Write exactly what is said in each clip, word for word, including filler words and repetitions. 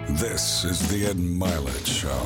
This is the Ed Milet Show.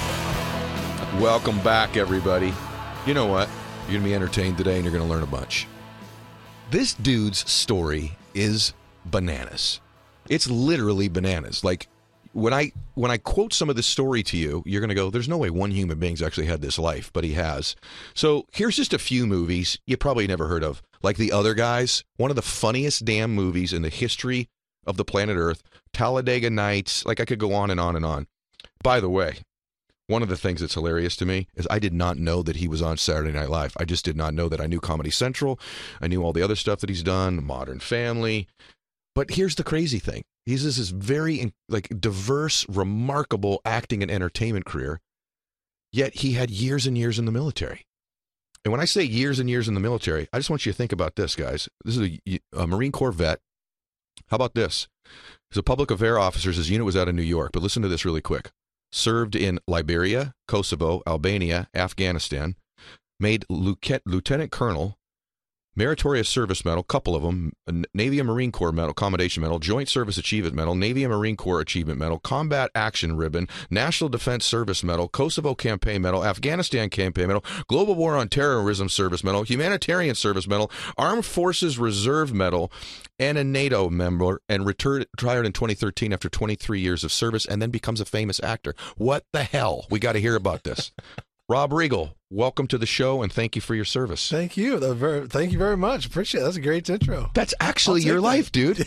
Welcome back, everybody. You know what? You're going to be entertained today, and you're going to learn a bunch. This dude's story is bananas. It's literally bananas. Like, when I when I quote some of this story to you, you're going to go, there's no way one human being's actually had this life, but he has. So here's just a few movies you probably never heard of. Like The Other Guys, one of the funniest damn movies in the history of the planet Earth. Talladega Nights, like I could go on and on and on. By the way, one of the things that's hilarious to me is I did not know that he was on Saturday Night Live. I just did not know that. I knew Comedy Central. I knew all the other stuff that he's done, Modern Family. But here's the crazy thing. He's this very like diverse, remarkable acting and entertainment career, yet he had years and years in the military. And when I say years and years in the military, I just want you to think about this, guys. This is a, a Marine Corps vet. How about this? He's a public affairs officer. His unit was out of New York, but listen to this really quick. Served in Liberia, Kosovo, Albania, Afghanistan, made lieutenant colonel, Meritorious Service Medal, couple of them, Navy and Marine Corps Medal, Commendation Medal, Joint Service Achievement Medal, Navy and Marine Corps Achievement Medal, Combat Action Ribbon, National Defense Service Medal, Kosovo Campaign Medal, Afghanistan Campaign Medal, Global War on Terrorism Service Medal, Humanitarian Service Medal, Armed Forces Reserve Medal, and a NATO member, and retired in twenty thirteen after twenty-three years of service, and then becomes a famous actor. What the hell? We got to hear about this. Rob Riggle, welcome to the show, and thank you for your service. Thank you. Very, thank you very much. Appreciate it. That's a great intro. That's actually your life, dude.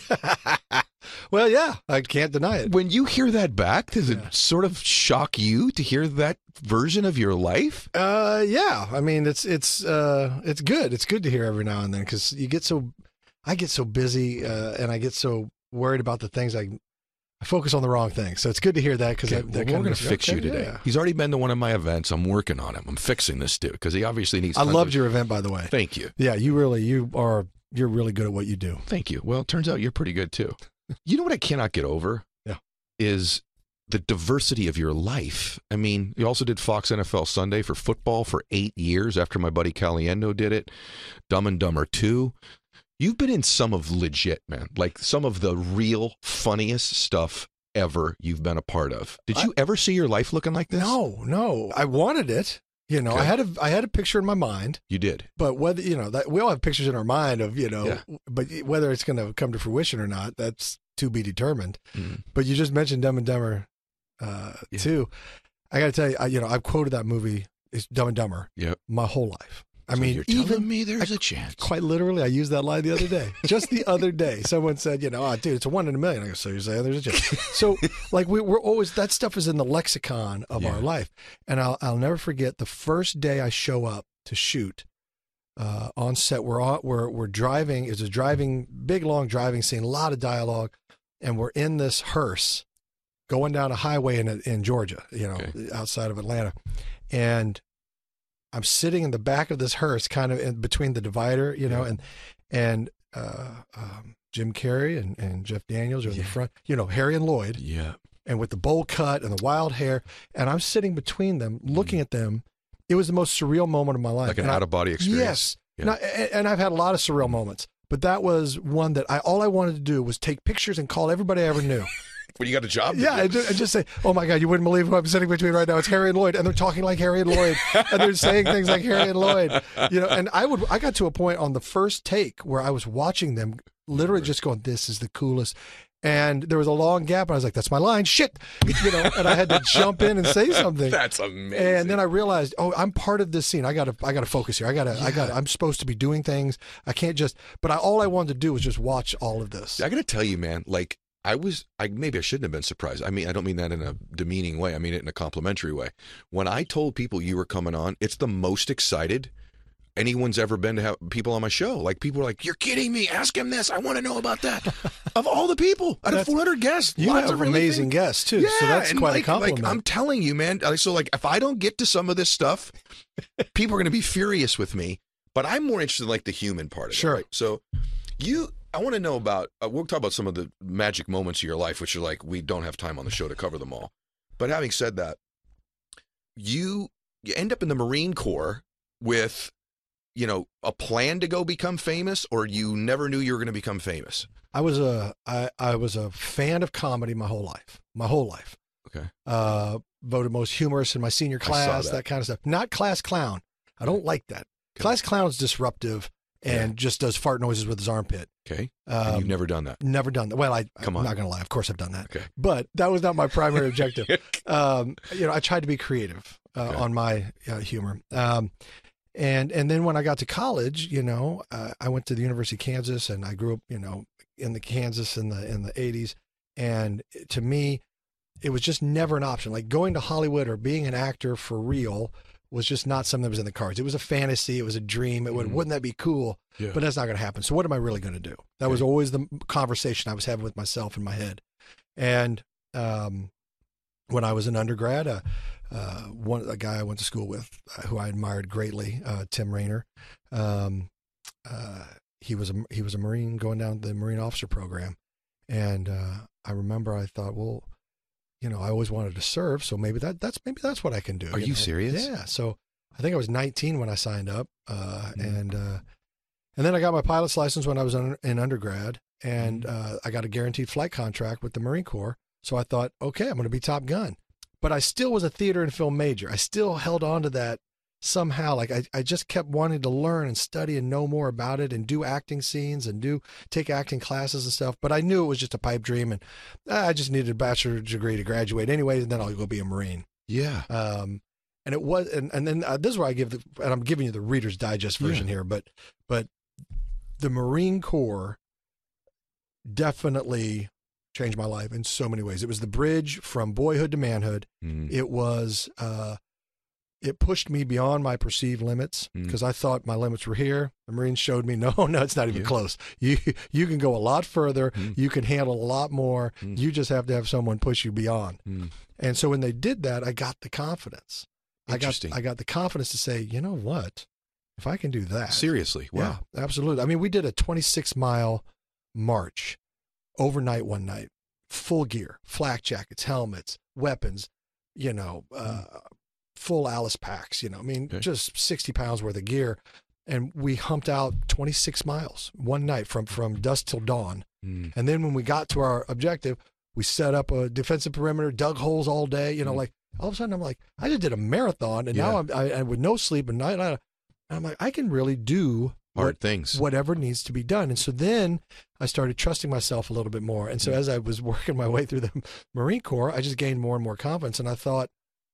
Well, yeah, I can't deny it. When you hear that back, does yeah. it sort of shock you to hear that version of your life? Uh, yeah. I mean, it's it's uh, it's good. It's good to hear every now and then because you get so, I get so busy uh, and I get so worried about the things I. I focus on the wrong thing. So it's good to hear that because okay, that, well, that we're going to of, fix okay, you today. Yeah. He's already been to one of my events. I'm working on him. I'm fixing this dude because he obviously needs. I loved of... your event, by the way. Thank you. Yeah, you really, you are, you're really good at what you do. Thank you. Well, it turns out you're pretty good too. You know what I cannot get over? Yeah. Is the diversity of your life. I mean, you also did Fox N F L Sunday for football for eight years after my buddy Caliendo did it. Dumb and Dumber two. You've been in some of legit, man, like some of the real funniest stuff ever you've been a part of. Did you I, ever see your life looking like this? No, no. I wanted it. You know, okay. I had a I had a picture in my mind. You did. But whether, you know, that we all have pictures in our mind of, you know, yeah. but whether it's going to come to fruition or not, that's to be determined. Mm. But you just mentioned Dumb and Dumber uh, yeah. too. I got to tell you, I, you know, I've quoted that movie, it's Dumb and Dumber, yep. my whole life. I so mean, you're even telling me there's I, a chance. Quite literally, I used that line the other day. Just the other day, someone said, "You know, oh, dude, it's a one in a million." I go, "So you're saying there's a chance?" So, like, we, we're always that stuff is in the lexicon of yeah. our life, and I'll I'll never forget the first day I show up to shoot uh, on set. We're on, we're we're driving. It's a driving, big long driving scene, a lot of dialogue, and we're in this hearse going down a highway in in Georgia, you know, okay. outside of Atlanta, and I'm sitting in the back of this hearse, kind of in between the divider, you know, yeah. and and uh, um, Jim Carrey and, and Jeff Daniels are in yeah. the front, you know, Harry and Lloyd, yeah, and with the bowl cut and the wild hair, and I'm sitting between them, looking mm. at them. It was the most surreal moment of my life, like an and out of body experience. Yes, yeah. and, I, and I've had a lot of surreal moments, but that was one that I all I wanted to do was take pictures and call everybody I ever knew. When you got a job? Yeah, and just, just say, "Oh my God, you wouldn't believe who I'm sitting between right now. It's Harry and Lloyd," and they're talking like Harry and Lloyd, and they're saying things like Harry and Lloyd, you know. And I would, I got to a point on the first take where I was watching them, literally just going, "This is the coolest." And there was a long gap, and I was like, "That's my line, shit," you know. And I had to jump in and say something. That's amazing. And then I realized, oh, I'm part of this scene. I got to, I got to focus here. I got to, yeah. I got. I'm supposed to be doing things. I can't just. But I, all I wanted to do was just watch all of this. I got to tell you, man, like. I was, I maybe I shouldn't have been surprised. I mean, I don't mean that in a demeaning way. I mean it in a complimentary way. When I told people you were coming on, it's the most excited anyone's ever been to have people on my show. Like, people were like, "You're kidding me. Ask him this. I want to know about that." Of all the people, out of four hundred guests, you lots have of really amazing things. guests too. Yeah, so that's and quite like, a compliment. Like, I'm telling you, man. So like, if I don't get to some of this stuff, people are going to be furious with me. But I'm more interested in like the human part of sure. it. Right? So you. I want to know about, uh, we'll talk about some of the magic moments of your life, which are like, we don't have time on the show to cover them all. But having said that, you you end up in the Marine Corps with you know, a plan to go become famous, or you never knew you were going to become famous? I was a I, I was a fan of comedy my whole life. My whole life. Okay. Uh, voted most humorous in my senior class, that. that. kind of stuff. Not class clown. I don't like that. Okay. Class clown's disruptive and yeah. just does fart noises with his armpit. Okay. Um, and you've never done that? Never done that. Well, I, Come I'm on. not going to lie. Of course I've done that. Okay. But that was not my primary objective. Um, you know, I tried to be creative uh, Okay. on my uh, humor. Um, and and then when I got to college, you know, uh, I went to the University of Kansas, and I grew up, you know, in the Kansas in the in the eighties. And to me, it was just never an option. Like going to Hollywood or being an actor for real was just not something that was in the cards. It was a fantasy. It was a dream. It would, Mhm. wouldn't that be cool? Yeah. But that's not going to happen. So what am I really going to do? That was Okay. always the conversation I was having with myself in my head. And um, when I was an undergrad, uh, uh, one a guy I went to school with, uh, who I admired greatly, uh, Tim Raynor, um, uh, he was a he was a Marine going down the Marine Officer Program, and uh, I remember I thought, well, you know, I always wanted to serve, so maybe that that's maybe that's what I can do. Are you know? serious? Yeah. So I think I was nineteen when I signed up, uh, Mhm. and uh, and then I got my pilot's license when I was in, in undergrad, and Mm-hmm. uh, I got a guaranteed flight contract with the Marine Corps. So I thought, okay, I'm going to be Top Gun. But I still was a theater and film major. I still held on to that somehow. Like I, I just kept wanting to learn and study and know more about it and do acting scenes and do take acting classes and stuff. But I knew it was just a pipe dream, and I just needed a bachelor's degree to graduate anyway, and then I'll go be a Marine. Yeah. Um, and it was, and, and then uh, this is where I give the, and I'm giving you the Reader's Digest version here, but, but the Marine Corps definitely changed my life in so many ways. It was the bridge from boyhood to manhood. Mm. It was, uh, it pushed me beyond my perceived limits Mm. because I thought my limits were here. The Marines showed me, no, no, it's not even Yeah. close. You, you can go a lot further. Mm. You can handle a lot more. Mm. You just have to have someone push you beyond. Mm. And so when they did that, I got the confidence. I got, Interesting. I got the confidence to say, you know what? If I can do that. Seriously. Wow. Yeah, absolutely. I mean, we did a twenty-six mile march overnight one night, full gear, flak jackets, helmets, weapons, you know, uh, full Alice packs, you know, I mean, Okay. just sixty pounds worth of gear. And we humped out twenty-six miles one night from, from dusk till dawn. Mm. And then when we got to our objective, we set up a defensive perimeter, dug holes all day, you know, Mm. like all of a sudden I'm like, I just did a marathon, and Yeah. now I'm I, I with no sleep and night. And I'm like, I can really do Hard what, things. whatever needs to be done. And so then I started trusting myself a little bit more. And so Mm. as I was working my way through the Marine Corps, I just gained more and more confidence. And I thought,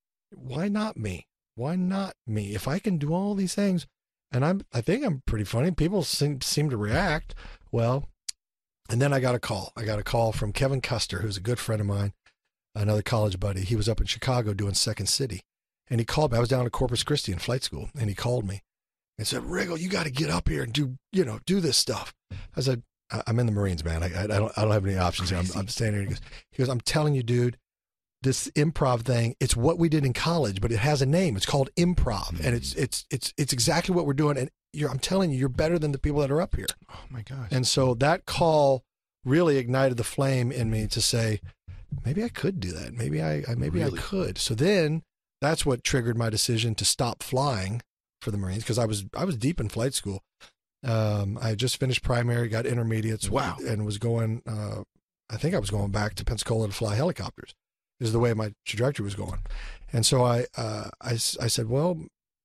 why not me? Why not me? If I can do all these things, and I'm, I think I'm pretty funny. People seem, seem to react well. And then I got a call. I got a call from Kevin Custer, who's a good friend of mine, another college buddy. He was up in Chicago doing Second City. And he called me. I was down at Corpus Christi in flight school. And he called me and said, Riggle, you got to get up here and do, you know, do this stuff. I said, I- I'm in the Marines, man. I, I, I don't, I don't have any options here. I'm, I'm standing here. He goes, he goes, I'm telling you, dude, this improv thing, it's what we did in college, but it has a name. It's called improv. And it's, it's, it's, it's exactly what we're doing. And you're, I'm telling you, you're better than the people that are up here. Oh my gosh. And so that call really ignited the flame in me to say, maybe I could do that. Maybe I, I maybe Really? I could. So then that's what triggered my decision to stop flying for the Marines, because I was I was deep in flight school. Um, I had just finished primary, got intermediates, Wow. and was going. Uh, I think I was going back to Pensacola to fly helicopters. Is the way my trajectory was going, and so I, uh, I s- I said, well,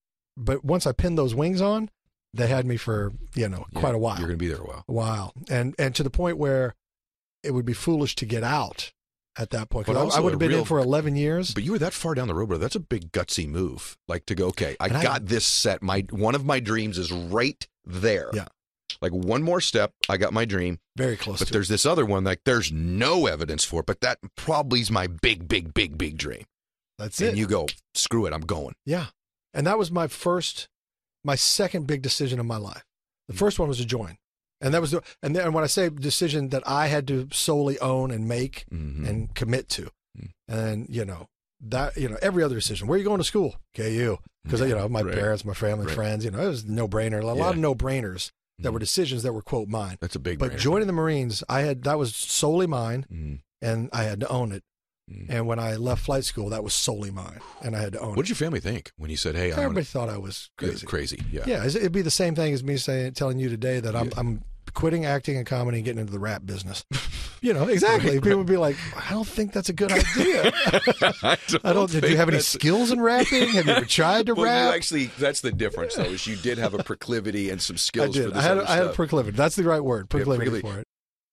but once I pinned those wings on, they had me for you know Yeah, quite a while. You're going to be there a while. a while, and and to the point where it would be foolish to get out at that point. But Because I, also I would a have been real- in for eleven years. But you were that far down the road, bro. That's a big gutsy move. Like to go, okay, I And I- got this set. My one of my dreams is right there. Yeah. Like one more step, I got my dream. Very close. But to there's this other one, like there's no evidence for it, but that probably is my big, big, big, big dream. it. That's And it. you go, screw it, I'm going. Yeah, and that was my first, my second big decision of my life. The Mm. first one was to join, and that was the and then when I say decision that I had to solely own and make Mhm. and commit to, Mm. and you know that you know every other decision. Where are you going to school? K U, because you know my Right. parents, my family, Right. friends. You know it was no brainer. A lot Yeah. of no brainers that Mhm. were decisions that were quote mine. That's a big But brainer. joining the Marines, I had that was solely mine, Mhm. and I had to own it. Mm. And when I left flight school, that was solely mine, and I had to own What it. did your family think when you said, "Hey, I'm Everybody gonna, thought I was crazy. crazy"? Yeah. Yeah, it'd be the same thing as me saying, telling you today that I'm, Yeah. I'm quitting acting and comedy and getting into the rap business. You know, exactly. People would be like, I don't think that's a good idea. I don't, I don't. Did you have any that's- skills in rapping? Have you ever tried to Well, rap? you actually, that's the difference, though, is you did have a proclivity and some I skills for did. this I had. other I had a stuff. proclivity. That's the right word. Proclivity, proclivity. for it.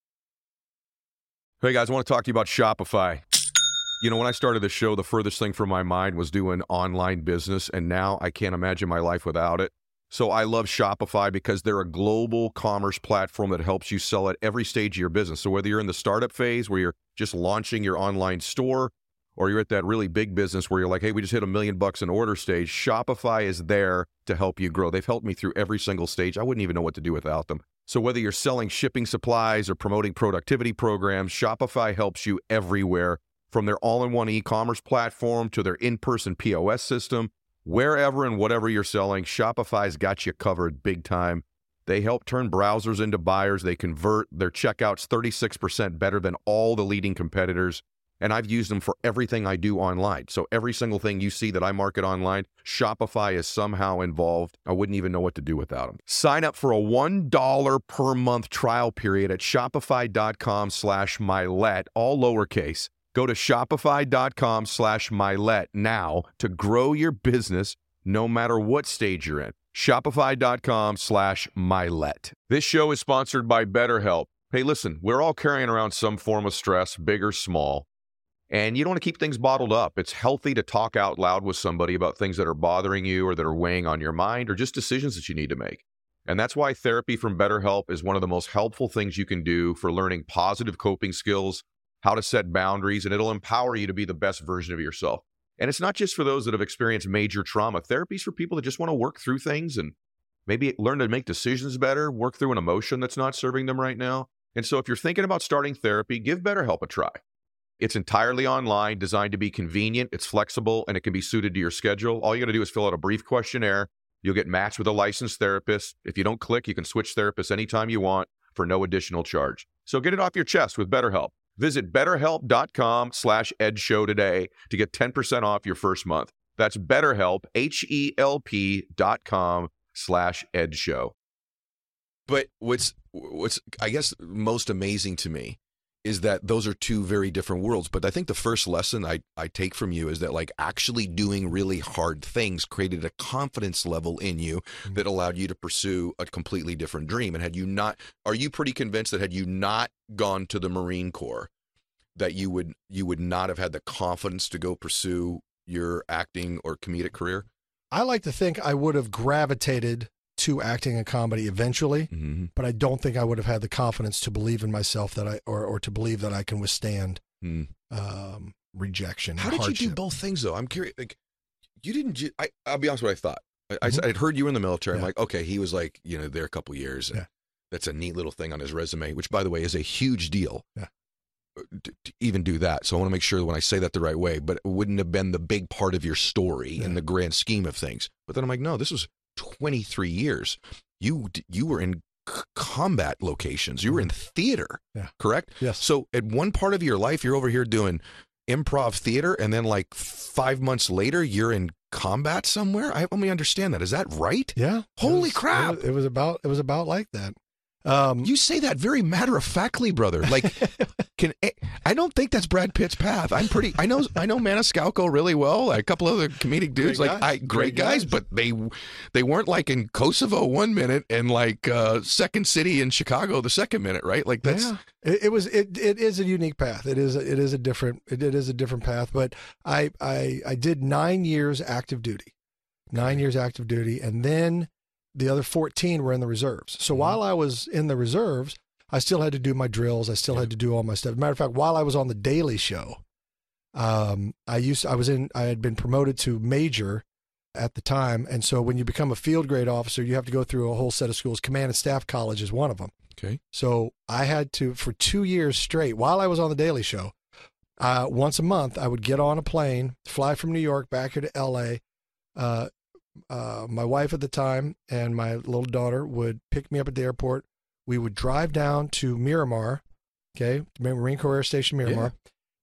Hey guys, I want to talk to you about Shopify. You know, when I started the show, the furthest thing from my mind was doing online business, and now I can't imagine my life without it. So I love Shopify because they're a global commerce platform that helps you sell at every stage of your business. So whether you're in the startup phase where you're just launching your online store, or you're at that really big business where you're like, hey, we just hit a million bucks in order stage, Shopify is there to help you grow. They've helped me through every single stage. I wouldn't even know what to do without them. So whether you're selling shipping supplies or promoting productivity programs, Shopify helps you everywhere, from their all-in-one e-commerce platform to their in-person P O S system. Wherever and whatever you're selling, Shopify's got you covered big time. They help turn browsers into buyers. They convert their checkouts thirty-six percent better than all the leading competitors. And I've used them for everything I do online. So every single thing you see that I market online, Shopify is somehow involved. I wouldn't even know what to do without them. Sign up for a one dollar per month trial period at shopify.com slash Milet, all lowercase. Go to shopify.com slash Milet now to grow your business no matter what stage you're in. Shopify.com slash Milet. This show is sponsored by BetterHelp. Hey, listen, we're all carrying around some form of stress, big or small. And you don't want to keep things bottled up. It's healthy to talk out loud with somebody about things that are bothering you or that are weighing on your mind or just decisions that you need to make. And that's why therapy from BetterHelp is one of the most helpful things you can do for learning positive coping skills, how to set boundaries, and it'll empower you to be the best version of yourself. And it's not just for those that have experienced major trauma. Therapy is for people that just want to work through things and maybe learn to make decisions better, work through an emotion that's not serving them right now. And so if you're thinking about starting therapy, give BetterHelp a try. It's entirely online, designed to be convenient, it's flexible, and it can be suited to your schedule. All you got to do is fill out a brief questionnaire. You'll get matched with a licensed therapist. If you don't click, you can switch therapists anytime you want for no additional charge. So get it off your chest with BetterHelp. Visit betterhelp.com slash edshow today to get ten percent off your first month. That's BetterHelp, H-E-L-P dot com slash edshow. But what's what's I guess most amazing to me is that those are two very different worlds. But I think the first lesson I, I take from you is that like actually doing really hard things created a confidence level in you mm-hmm. that allowed you to pursue a completely different dream. And had you not, are you pretty convinced that had you not gone to the Marine Corps, that you would you would not have had the confidence to go pursue your acting or comedic career? I like to think I would have gravitated to acting and comedy eventually, mm-hmm. but I don't think I would have had the confidence to believe in myself that I, or, or to believe that I can withstand mm. um, rejection. How and did hardship. you do both things though? I'm curious. Like, you didn't. ju- I, I'll be honest with what I thought. I, Mhm. I I'd heard you were in the military. I'm Yeah. like, okay, he was like, you know, there a couple years. And Yeah. That's a neat little thing on his resume, which by the way is a huge deal. Yeah. To, to even do that. So I want to make sure that when I say that the right way, but it wouldn't have been the big part of your story Yeah. in the grand scheme of things. But then I'm like, no, this was twenty-three years. You you were in c- combat locations. You were in theater, Yeah. correct? Yes. So at one part of your life, you're over here doing improv theater, and then like five months later, you're in combat somewhere. I let me understand that. Is that right? Yeah. Holy It was- crap. It was, it was about it was about like that. Um, You say that very matter of factly, brother. Like, can I don't think that's Brad Pitt's path. I'm pretty. I know. I know Maniscalco really well. A couple other comedic dudes, Great like guys. I, great, Great guys, guys. but they they weren't like in Kosovo one minute and like uh, Second City in Chicago the second minute, right? Like that's yeah. It, it was it it is a unique path. It is it is a different it, it is a different path. But I I I did nine years active duty, nine years active duty, and then the other fourteen were in the reserves. So Mhm. while I was in the reserves, I still had to do my drills. I still Yeah. had to do all my stuff. Matter of fact, while I was on the Daily Show, um, I used I was in I had been promoted to major at the time, and so when you become a field grade officer, you have to go through a whole set of schools. Command and Staff College is one of them. okay. So I had to, for two years straight, while I was on the Daily Show, uh, once a month, I would get on a plane, fly from New York back here to L A. Uh, uh, my wife at the time and my little daughter would pick me up at the airport. We would drive down to Miramar, okay, Marine Corps Air Station Miramar,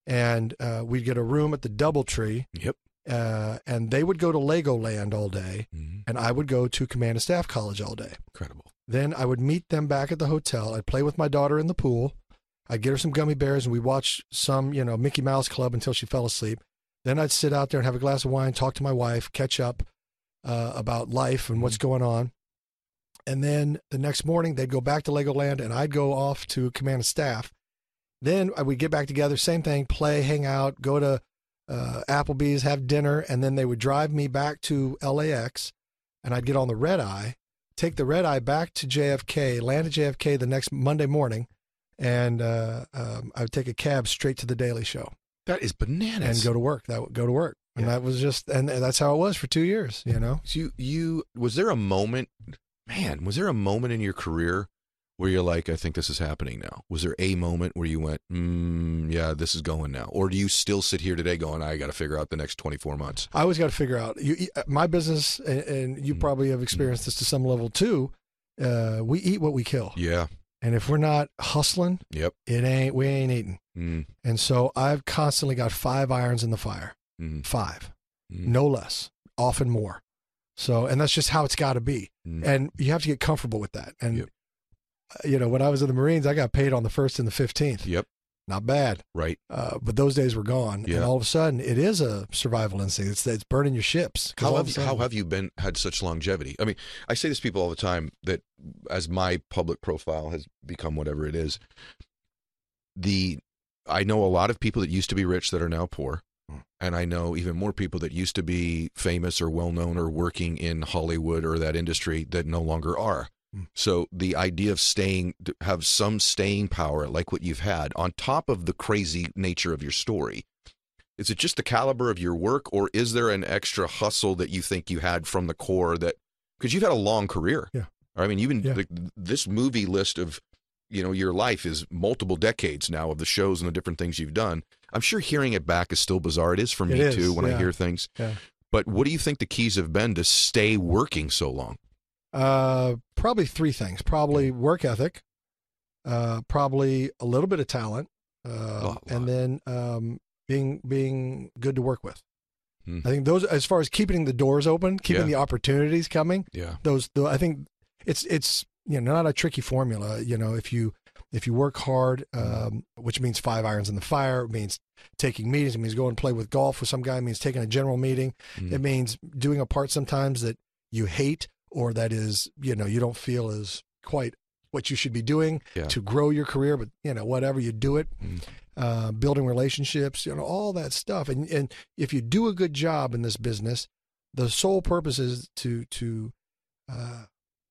and uh, we'd get a room at the DoubleTree. Yep. Uh, and they would go to Legoland all day, Mm-hmm. and I would go to Command and Staff College all day. Incredible. Then I would meet them back at the hotel. I'd play with my daughter in the pool. I'd get her some gummy bears, and we'd watch some, you know, Mickey Mouse Club until she fell asleep. Then I'd sit out there and have a glass of wine, talk to my wife, catch up uh, about life and what's going on. And then the next morning, they'd go back to Legoland, and I'd go off to Command and Staff. Then we'd get back together, same thing, play, hang out, go to uh, Applebee's, have dinner, and then they would drive me back to L A X, and I'd get on the red eye, take the red eye back to J F K, land at J F K the next Monday morning, and uh, um, I would take a cab straight to the Daily Show. That is bananas. And go to work. That would go to work. And Yeah. that was just, and that's how it was for two years, you know? So you, you, was there a moment, man, was there a moment in your career where you're like, I think this is happening now? Was there a moment where you went, mm, yeah, this is going now? Or do you still sit here today going, I got to figure out the next twenty-four months? I always got to figure out, you, my business, and, and you Mm. probably have experienced this to some level too, uh, we eat what we kill. Yeah. And if we're not hustling, Yep. it ain't, we ain't eating. Mm, And so I've constantly got five irons in the fire, mm, five, mm, no less, often more. So, and that's just how it's got to be. mm. And you have to get comfortable with that. And, Yep. uh, you know, when I was in the Marines, I got paid on the first and the fifteenth. Yep. Not bad. Right. Uh, but those days were gone. Yeah. And all of a sudden, it is a survival instinct. It's, it's burning your ships. 'Cause How all have of a you, sudden- how have you been had such longevity? I mean, I say this to people all the time that as my public profile has become whatever it is, the I know a lot of people that used to be rich that are now poor, and I know even more people that used to be famous or well known or working in Hollywood or that industry that no longer are. Mm. So the idea of staying, to have some staying power like what you've had on top of the crazy nature of your story. Is it just the caliber of your work, or is there an extra hustle that you think you had from the core that, because you've had a long career. Yeah. I mean, you've been, Yeah. like, this movie list of, you know, your life is multiple decades now of the shows and the different things you've done. I'm sure hearing it back is still bizarre. It is for me It is, too when I yeah. hear things. Yeah. But what do you think the keys have been to stay working so long? Uh, probably three things. Probably work ethic, uh, probably a little bit of talent, uh, lot. and then um, being being good to work with. Hmm. I think those, as far as keeping the doors open, keeping Yeah. the opportunities coming. Yeah. Those, the, I think it's it's you know not a tricky formula. You know, if you if you work hard, um, which means five irons in the fire, it means taking meetings. It means going to play with golf with some guy. It means taking a general meeting. Mm. It means doing a part sometimes that you hate, or that is, you know, you don't feel is quite what you should be doing Yeah. to grow your career, but you know, whatever, you do it, Mm. uh, building relationships, you know, all that stuff. And, and if you do a good job in this business, the sole purpose is to, to, uh,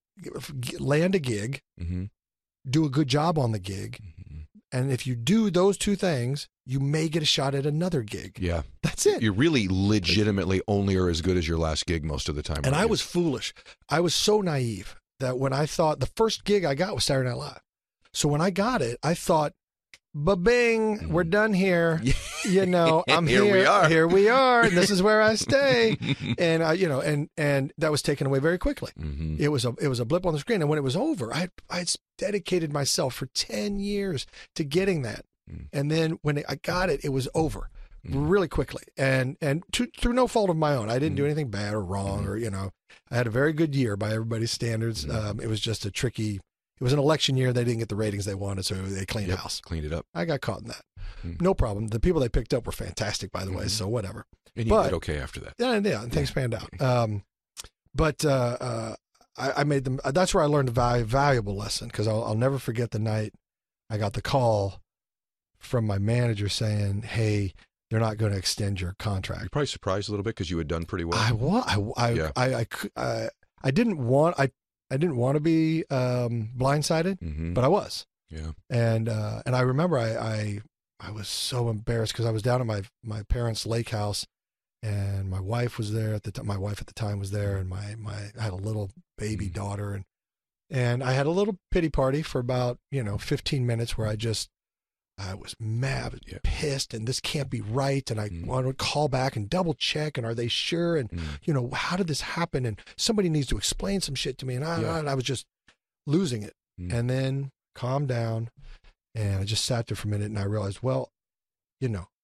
g- land a gig, Mm-hmm. do a good job on the gig. Mm-hmm. And if you do those two things, you may get a shot at another gig. Yeah. That's it. You really legitimately only are as good as your last gig most of the time. And aren't I you? was foolish. I was so naive that when I thought the first gig I got was Saturday Night Live. So when I got it, I thought, ba-bing, we're done here. You know, I'm Here here. we are. Here we are. And this is where I stay. And I, you know, and and that was taken away very quickly. Mm-hmm. It was a it was a blip on the screen. And when it was over, I I dedicated myself for ten years to getting that. Mm. And then when I got it, it was over Mm. really quickly. And and to, through no fault of my own. I didn't do Mm. anything bad or wrong, Mhm. or, you know, I had a very good year by everybody's standards. Mhm. Um, it was just a tricky, it was an election year. They didn't get the ratings they wanted, so they cleaned Yep. house. Cleaned it up. I got caught in that. Mm. No problem. The people they picked up were fantastic, by the way, Mhm. so whatever. And you But- did okay after that. Yeah, yeah, and things panned out. Um, but uh, uh, I, I made them. That's where I learned a value, valuable lesson, because I'll, I'll never forget the night I got the call from my manager saying, "Hey, they're not going to extend your You're contract." probably surprised a little bit because you had done pretty well. I wa- I I, Yeah. I, I, cou- I, I didn't want I I didn't want to be um, blindsided, mm-hmm. but I was. Yeah. And uh, and I remember I I, I was so embarrassed because I was down at my my parents' lake house, and my wife was there at the time. My wife at the time was there, and my my I had a little baby Mhm. daughter, and and I had a little pity party for about you know fifteen minutes where I just I was mad, Yeah. pissed, and this can't be right, and I Mm. wanted to call back and double check, and are they sure, and Mm. you know how did this happen, and somebody needs to explain some shit to me, and I, Yeah. and I was just losing it. Mm. And then calmed down, and I just sat there for a minute, and I realized, well, you know,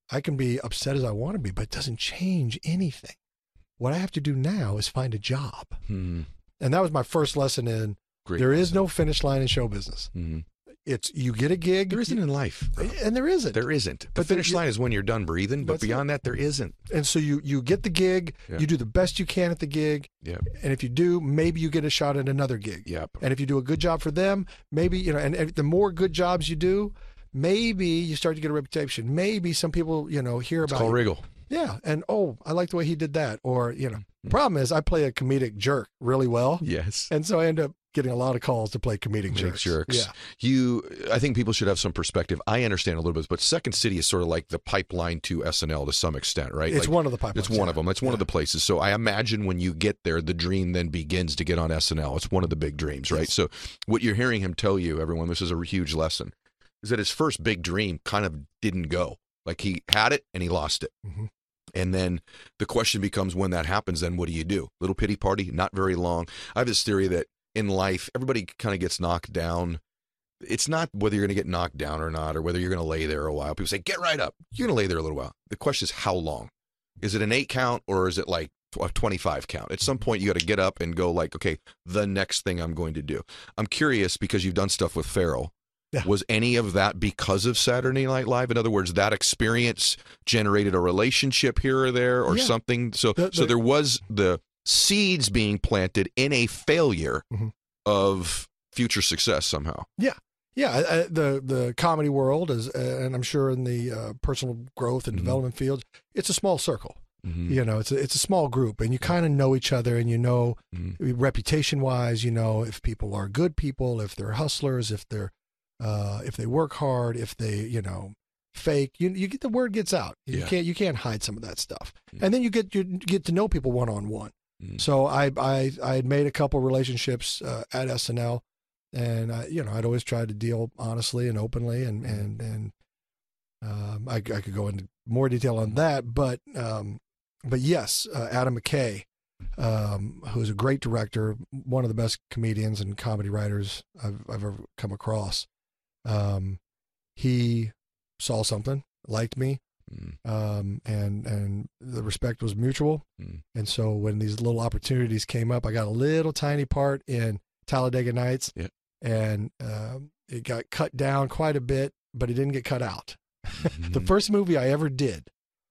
I can be upset as I want to be, but it doesn't change anything. What I have to do now is find a job. Mm-hmm. And that was my first lesson in Great there lesson. is no finish line in show business. Mm-hmm. It's you get a gig. There isn't in life, bro. And there isn't. There isn't. The But finish there- line is when you're done breathing, but That's beyond that, there isn't. And so you you get the gig, Yeah. you do the best you can at the gig, Yep. and if you do, maybe you get a shot at another gig. Yep. And if you do a good job for them, maybe, you know, and, and the more good jobs you do, maybe you start to get a reputation. Maybe some people, you know, hear It's about called you. Wriggle. Yeah. And, oh, I like the way he did that. Or, you know, Mm-hmm. problem is I play a comedic jerk really well. Yes. And so I end up getting a lot of calls to play comedic jerks. jerks. Yeah. You, I think people should have some perspective. I understand a little bit, but Second City is sort of like the pipeline to S N L to some extent, right? It's Like, one of the pipelines. It's one yeah. of them. It's one of the places. So I imagine when you get there, the dream then begins to get on S N L. It's one of the big dreams, right? Yes. So what you're hearing him tell you, everyone, this is a huge lesson, is that his first big dream kind of didn't go. Like he had it and he lost it. Mhm. And then the question becomes, when that happens, then what do you do? Little pity party, not very long. I have this theory that in life, everybody kind of gets knocked down. It's not whether you're going to get knocked down or not, or whether you're going to lay there a while. People say, get right up. You're going to lay there a little while. The question is, how long? Is it an eight count or is it like a twenty-five count? At some point, you got to get up and go like, okay, the next thing I'm going to do. I'm curious because you've done stuff with Farrell. Yeah. Was any of that because of Saturday Night Live? In other words, that experience generated a relationship here or there or Yeah. something? So The- so the- there was the seeds being planted in a failure Mhm. of future success somehow. Yeah, I, I, the the comedy world is, uh, and I'm sure in the uh, personal growth and Mhm. development fields, it's a small circle. Mm-hmm. You know, it's a, it's a small group, and you kind of know each other, and you know, Mhm. reputation wise, you know, if people are good people, if they're hustlers, if they're uh, if they work hard, if they, you know, fake. You you get the word gets out. You Yeah. can't you can't hide some of that stuff, Mhm. and then you get you get to know people one on one. Mhm. So I I I had made a couple relationships uh, at S N L, and I, you know, I'd always tried to deal honestly and openly, and and and um, I I could go into more detail on that, but um, but yes, uh, Adam McKay, um, who's a great director, one of the best comedians and comedy writers I've I've ever come across. Um, he saw something, liked me, Mm. um, and and the respect was mutual. Mm. And so when these little opportunities came up, I got a little tiny part in Talladega Nights, Yeah. and um, it got cut down quite a bit, but it didn't get cut out. The Mhm. first movie I ever did,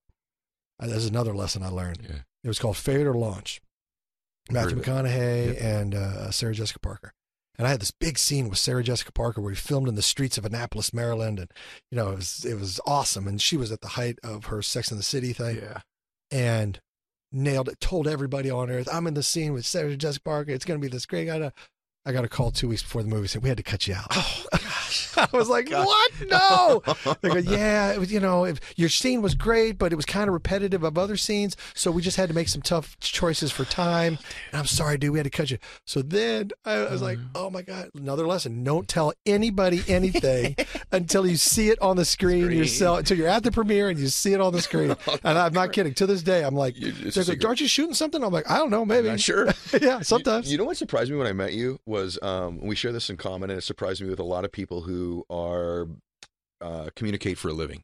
uh, there's another lesson I learned. Yeah. It was called Failure to Launch. Matthew Heard of it. McConaughey Yep. and uh, Sarah Jessica Parker. And I had this big scene with Sarah Jessica Parker where we filmed in the streets of Annapolis, Maryland, and you know it was it was awesome. And she was at the height of her Sex and the City thing, Yeah. and nailed it. Told everybody on earth, I'm in the scene with Sarah Jessica Parker. It's going to be this great. I got a, I got a call two weeks before the movie saying we had to cut you out. Oh, gosh. I was like, God. what? No. They go, yeah, it was, you know, if, your scene was great, but it was kind of repetitive of other scenes. So we just had to make some tough choices for time. And I'm sorry, dude, we had to cut you. So then I, I was like, oh my God, another lesson. Don't tell anybody anything until you see it on the screen, Screen. yourself, until you're at the premiere and you see it on the screen. And I'm not kidding. To this day, I'm like, You- it's they a go, secret. aren't you shooting something? I'm like, I don't know, maybe. Not sure. Yeah, sometimes. You, you know what surprised me when I met you was um, we share this in common, and it surprised me with a lot of people who are uh, communicate for a living.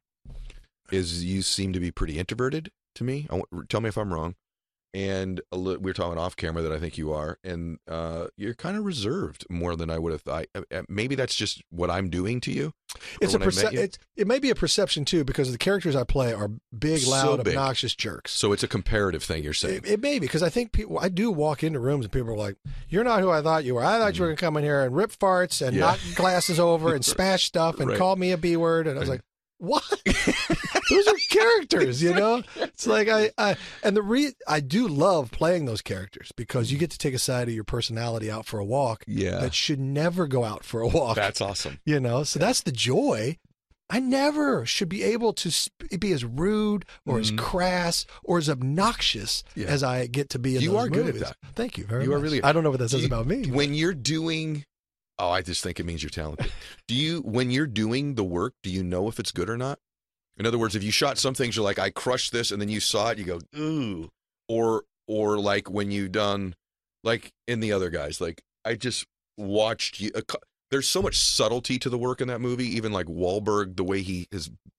Is you seem to be pretty introverted to me. I want, tell me if I'm wrong. And a li- we were talking off camera that I think you are, and uh, you're kind of reserved more than I would have thought. Uh, uh, Maybe that's just what I'm doing to you. It's a when I met perce- you. it's, it may be a perception too, because the characters I play are big, So loud, big. obnoxious jerks. So it's a comparative thing you're saying. It, it may be because I think people. I do walk into rooms and people are like, "You're not who I thought you were. I thought you were going to come in here and rip farts and Yeah. knock glasses over and smash stuff and Right. call me a b word." And I was like, "What? Those are characters, you know." It's like I, I and the re I do love playing those characters because you get to take a side of your personality out for a walk Yeah. that should never go out for a walk. That's awesome. You know, so that's the joy. I never should be able to sp- be as rude or as Mhm. crass or as obnoxious Yeah. as I get to be in You those are good at movies. that. Thank you very You are much. really- I don't know what that Do says you- about me. When you're doing, oh, I just think it means you're talented. Do you, when you're doing the work, do you know if it's good or not? In other words, if you shot some things, you're like, I crushed this, and then you saw it, you go, ooh, or or like when you done, like in the other guys, like I just watched you. A, cou- there's so much subtlety to the work in that movie. Even like Wahlberg, the way he his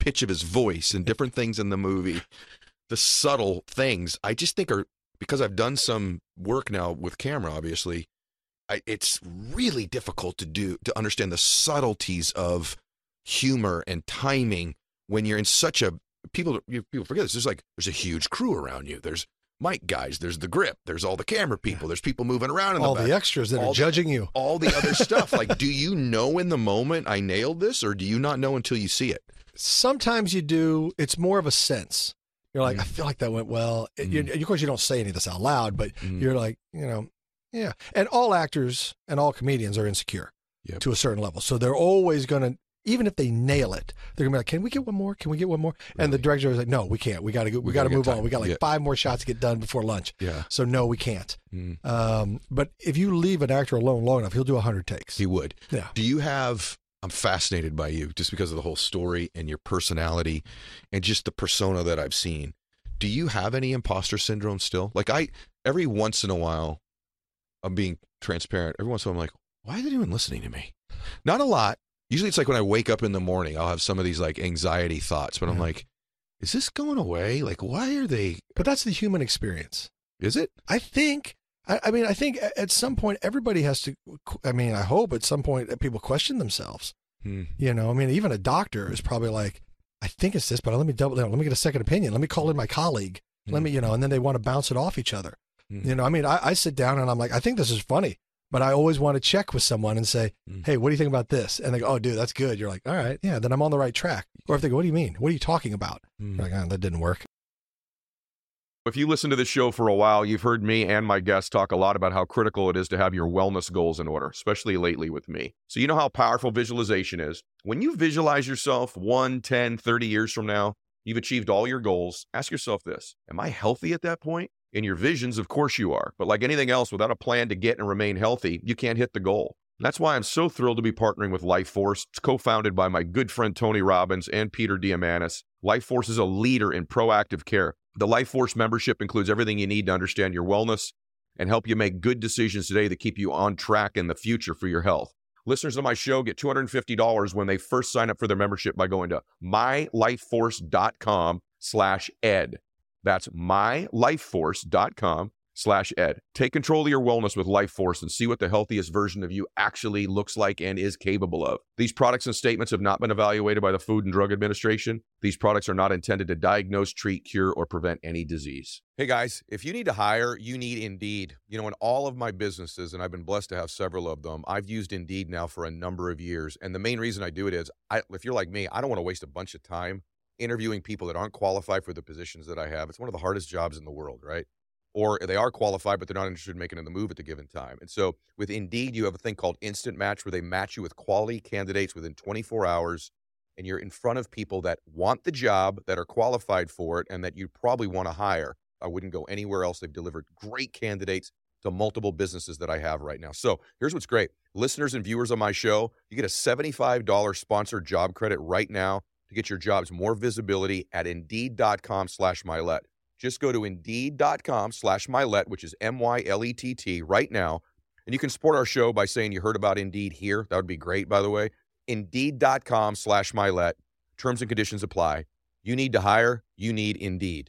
pitch of his voice and different things in the movie, the subtle things, I just think are, because I've done some work now with camera, obviously, I, it's really difficult to do, to understand the subtleties of humor and timing when you're in such a, people you, people forget this, there's like, there's a huge crew around you. There's mic guys, there's the grip, there's all the camera people, there's people moving around in all the back. the extras that all are judging you. All the other stuff. Like, do you know in the moment I nailed this, or do you not know until you see it? Sometimes you do. It's more of a sense. You're like, mm. I feel like that went well. Mm. You, of course, you don't say any of this out loud, but mm. you're like, you know, yeah. And all actors and all comedians are insecure yep. to a certain level. So they're always going to, even if they nail it, they're gonna be like, "Can we get one more? Can we get one more?" Really? And the director is like, "No, we can't. We got to go. We, we got to move on. We got like yeah. five more shots to get done before lunch. Yeah. So no, we can't." Mm. Um, but if you leave an actor alone long enough, he'll do a hundred takes. He would. Yeah. Do you have? I'm fascinated by you just because of the whole story and your personality, and just the persona that I've seen. Do you have any imposter syndrome still? Like I, every once in a while, I'm being transparent. Every once in a while, I'm like, why is anyone listening to me? Not a lot. Usually it's like when I wake up in the morning, I'll have some of these like anxiety thoughts, but yeah. I'm like, is this going away? Like, why are they? But that's the human experience. Is it? I think, I, I mean, I think at some point everybody has to, I mean, I hope at some point that people question themselves. Hmm. You know, I mean, even a doctor is probably like, I think it's this, but let me double down. Let me get a second opinion. Let me call in my colleague. Hmm. Let me, you know, and then they want to bounce it off each other. Hmm. You know, I mean, I, I sit down and I'm like, I think this is funny. But I always want to check with someone and say, hey, what do you think about this? And they go, oh, dude, that's good. You're like, all right, yeah, then I'm on the right track. Or if they go, what do you mean? What are you talking about? Mm. You're like, oh, that didn't work. If you listen to this show for a while, you've heard me and my guests talk a lot about how critical it is to have your wellness goals in order, especially lately with me. So you know how powerful visualization is. When you visualize yourself one, ten, thirty years from now, you've achieved all your goals. Ask yourself this, am I healthy at that point? In your visions, of course you are. But like anything else, without a plan to get and remain healthy, you can't hit the goal. And that's why I'm so thrilled to be partnering with Life Force. It's co-founded by my good friend Tony Robbins and Peter Diamandis. Life Force is a leader in proactive care. The Life Force membership includes everything you need to understand your wellness and help you make good decisions today that keep you on track in the future for your health. Listeners of my show get two hundred fifty dollars when they first sign up for their membership by going to mylifeforce.com slash ed. That's mylifeforce.com slash ed. Take control of your wellness with Life Force and see what the healthiest version of you actually looks like and is capable of. These products and statements have not been evaluated by the Food and Drug Administration. These products are not intended to diagnose, treat, cure, or prevent any disease. Hey guys, if you need to hire, you need Indeed. You know, in all of my businesses, and I've been blessed to have several of them, I've used Indeed now for a number of years. And the main reason I do it is, I, if you're like me, I don't want to waste a bunch of time interviewing people that aren't qualified for the positions that I have. It's one of the hardest jobs in the world, right? Or they are qualified, but they're not interested in making the move at the given time. And so with Indeed, you have a thing called Instant Match, where they match you with quality candidates within twenty-four hours, and you're in front of people that want the job, that are qualified for it, and that you probably want to hire. I wouldn't go anywhere else. They've delivered great candidates to multiple businesses that I have right now. So here's what's great. Listeners and viewers of my show, you get a seventy-five dollars sponsored job credit right now to get your jobs more visibility at Indeed.com slash Mylett. Just go to Indeed.com slash Mylett, which is M Y L E T T, right now. And you can support our show by saying you heard about Indeed here. That would be great, by the way. Indeed.com slash Mylett. Terms and conditions apply. You need to hire. You need Indeed.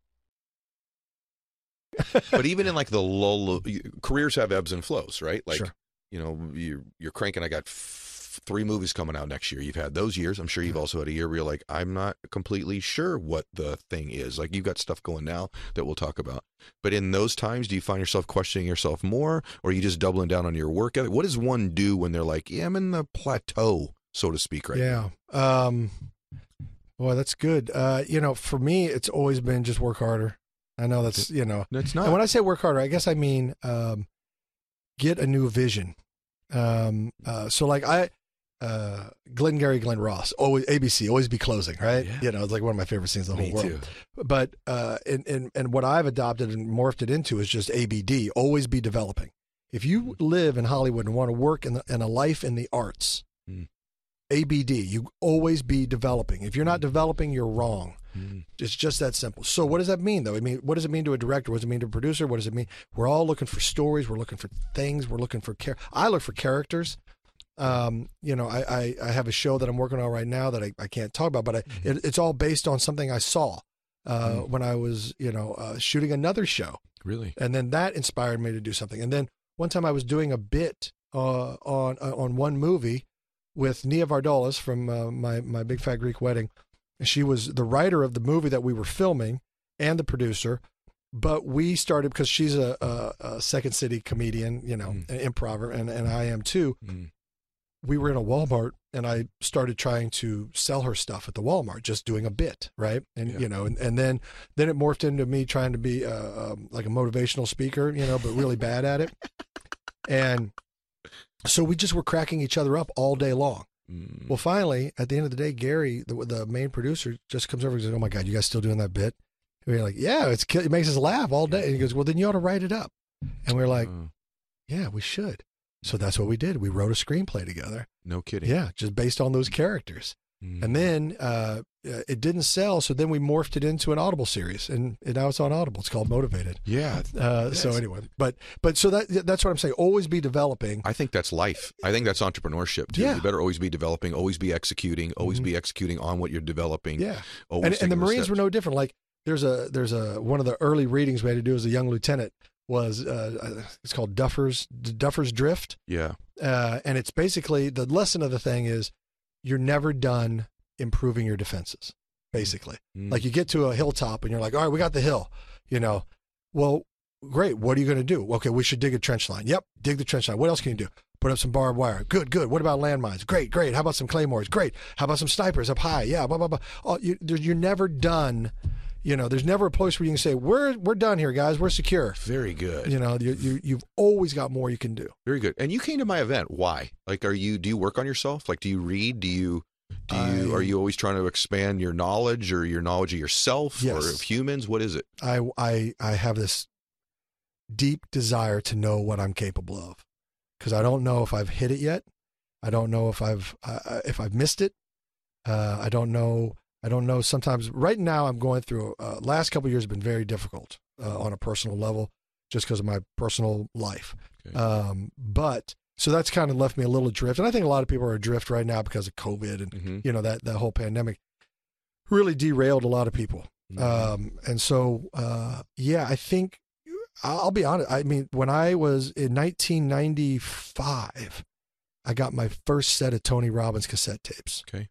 But even in like the lull, careers have ebbs and flows, right? Like, sure. you know, you're, you're cranking. I got f- three movies coming out next year. You've had those years. I'm sure you've also had a year where you're like, I'm not completely sure what the thing is. Like, you've got stuff going now that we'll talk about. But in those times, do you find yourself questioning yourself more, or are you just doubling down on your work ethic? What does one do when they're like, yeah, I'm in the plateau, so to speak, right yeah. now? Um, well, that's good. Uh, you know, for me, it's always been just work harder. I know that's, you know. That's not. And when I say work harder, I guess I mean um, get a new vision. Um, uh, so like I, uh, Glengarry Glen Ross, always A B C, always be closing, right? Yeah. You know, it's like one of my favorite scenes in the Me whole world. too. But uh, and, and, and what I've adopted and morphed it into is just A B D, always be developing. If you live in Hollywood and want to work in, the, in a life in the arts, mm. A B D, you always be developing. If you're not developing, you're wrong. Mm. It's just that simple. So what does that mean, though? I mean, what does it mean to a director? What does it mean to a producer? What does it mean? We're all looking for stories. We're looking for things. We're looking for care. I look for characters. Um, you know, I, I, I have a show that I'm working on right now that I, I can't talk about, but I, it, it's all based on something I saw uh, mm. when I was, you know, uh, shooting another show. Really? And then that inspired me to do something. And then one time I was doing a bit uh, on uh, on one movie with Nia Vardalos from uh, my, my Big Fat Greek Wedding. And she was the writer of the movie that we were filming and the producer. But we started, because she's a, a, a Second City comedian, you know, mm. an improver, and, and I am too. Mm. We were in a Walmart, and I started trying to sell her stuff at the Walmart, just doing a bit, right? And yeah. you know, and, and then then it morphed into me trying to be uh, um, like a motivational speaker, you know, but really bad at it. And so we just were cracking each other up all day long. Mm. Well, finally, at the end of the day, Gary, the, the main producer, just comes over and says, "Oh my God, you guys still doing that bit?" And we're like, "Yeah, it's it makes us laugh all day." And he goes, "Well, then you ought to write it up." And we're like, uh. "Yeah, we should." So that's what we did. We wrote a screenplay together. No kidding. Yeah, just based on those characters. Mm. And then uh, it didn't sell, so then we morphed it into an Audible series, and, and now it's on Audible. It's called Motivated. Yeah. Uh, so anyway, but but so that that's what I'm saying. Always be developing. I think that's life. I think that's entrepreneurship too. Yeah. You better always be developing, always be executing, always mm-hmm. be executing on what you're developing. Yeah. Always and and the Marines steps. were no different. Like there's a there's a one of the early readings we had to do as a young lieutenant was uh, it's called Duffer's Duffer's Drift. Yeah. Uh, and it's basically the lesson of the thing is you're never done improving your defenses. Basically, mm. like you get to a hilltop and you're like, all right, we got the hill, you know, well, great. What are you going to do? Okay, we should dig a trench line. Yep. Dig the trench line. What else can you do? Put up some barbed wire. Good, good. What about landmines? Great, great. How about some claymores? Great. How about some snipers up high? Yeah. Blah, blah, blah. Oh, you, you're never done. You know, there's never a place where you can say, we're we're done here, guys. We're secure. Very good. You know, you, you, you've always got more you can do. Very good. And you came to my event. Why? Like, are you, do you work on yourself? Like, do you read? Do you, do you, I, are you always trying to expand your knowledge or your knowledge of yourself yes. or of humans? What is it? I, I, I have this deep desire to know what I'm capable of, because I don't know if I've hit it yet. I don't know if I've, uh, if I've missed it. Uh, I don't know. I don't know. Sometimes right now I'm going through, uh, last couple of years have been very difficult uh, on a personal level just because of my personal life. Okay. Um, but so that's kind of left me a little adrift. And I think a lot of people are adrift right now because of COVID and, mm-hmm. you know, that, that whole pandemic really derailed a lot of people. Mm-hmm. Um, and so, uh, yeah, I think I'll be honest. I mean, when I was in nineteen ninety-five, I got my first set of Tony Robbins cassette tapes. Okay.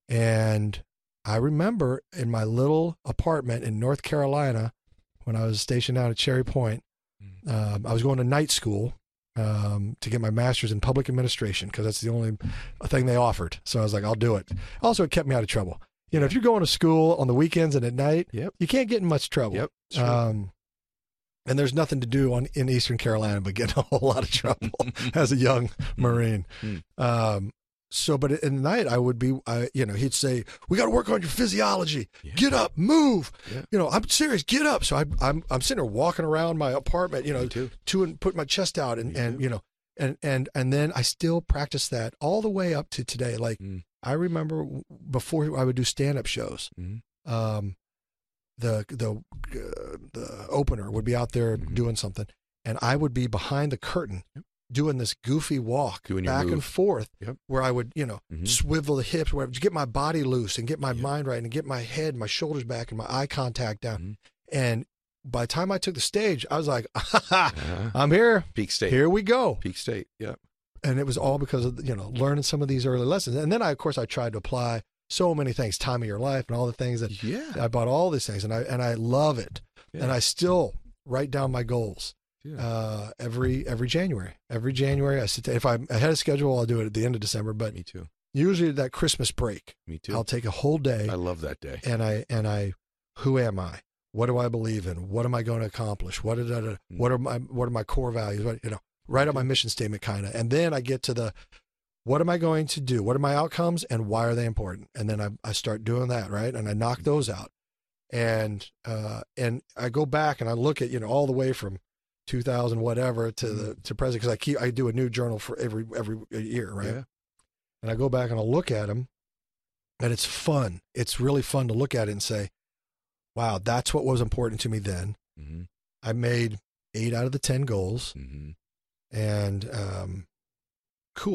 And I remember in my little apartment in North Carolina when I was stationed out at Cherry Point, um, I was going to night school um, to get my master's in public administration because that's the only thing they offered. So I was like, I'll do it. Also, it kept me out of trouble. You know, if you're going to school on the weekends and at night, yep. you can't get in much trouble. Yep. Sure. Um, and there's nothing to do on in Eastern Carolina but get in a whole lot of trouble as a young Marine. Um, So, but in the night I would be, I, you know, he'd say, we got to work on your physiology. Yeah. Get up, move. Yeah. You know, I'm serious. Get up. So I, I'm, I'm sitting there walking around my apartment, you know, to and put my chest out and, and, you know, and, and, and then I still practice that all the way up to today. Like mm. I remember before I would do stand-up shows, mm. um, the, the, uh, the opener would be out there mm-hmm. doing something and I would be behind the curtain. Yep. Doing this goofy walk doing back and forth yep. where I would, you know, mm-hmm. swivel the hips, whatever, to get my body loose and get my yep. mind right and get my head, my shoulders back and my eye contact down. Mm-hmm. And by the time I took the stage, I was like, uh-huh. I'm here. Peak state. Here we go. Peak state. Yeah. And it was all because of, you know, learning some of these early lessons. And then I, of course, I tried to apply so many things, time of your life and all the things that yeah. I bought all these things and I, and I love it. Yeah. And I still write down my goals. Yeah. Uh, every every January, every January, I sit. If I'm ahead of schedule, I'll do it at the end of December. But me too. Usually that Christmas break, me too. I'll take a whole day. I love that day. And I and I, who am I? What do I believe in? What am I going to accomplish? What did I, mm. what are my what are my core values? What, you know, write out my mission statement, kind of, and then I get to the, what am I going to do? What are my outcomes, and why are they important? And then I I start doing that, right, and I knock mm. those out, and uh and I go back and I look at, you know, all the way from two thousand whatever to the to present, because I keep I do a new journal for every every year, right? Yeah. And I go back and I look at them, and it's fun. It's really fun to look at it and say, "Wow, that's what was important to me then." Mm-hmm. I made eight out of the ten goals, mm-hmm. and um, cool.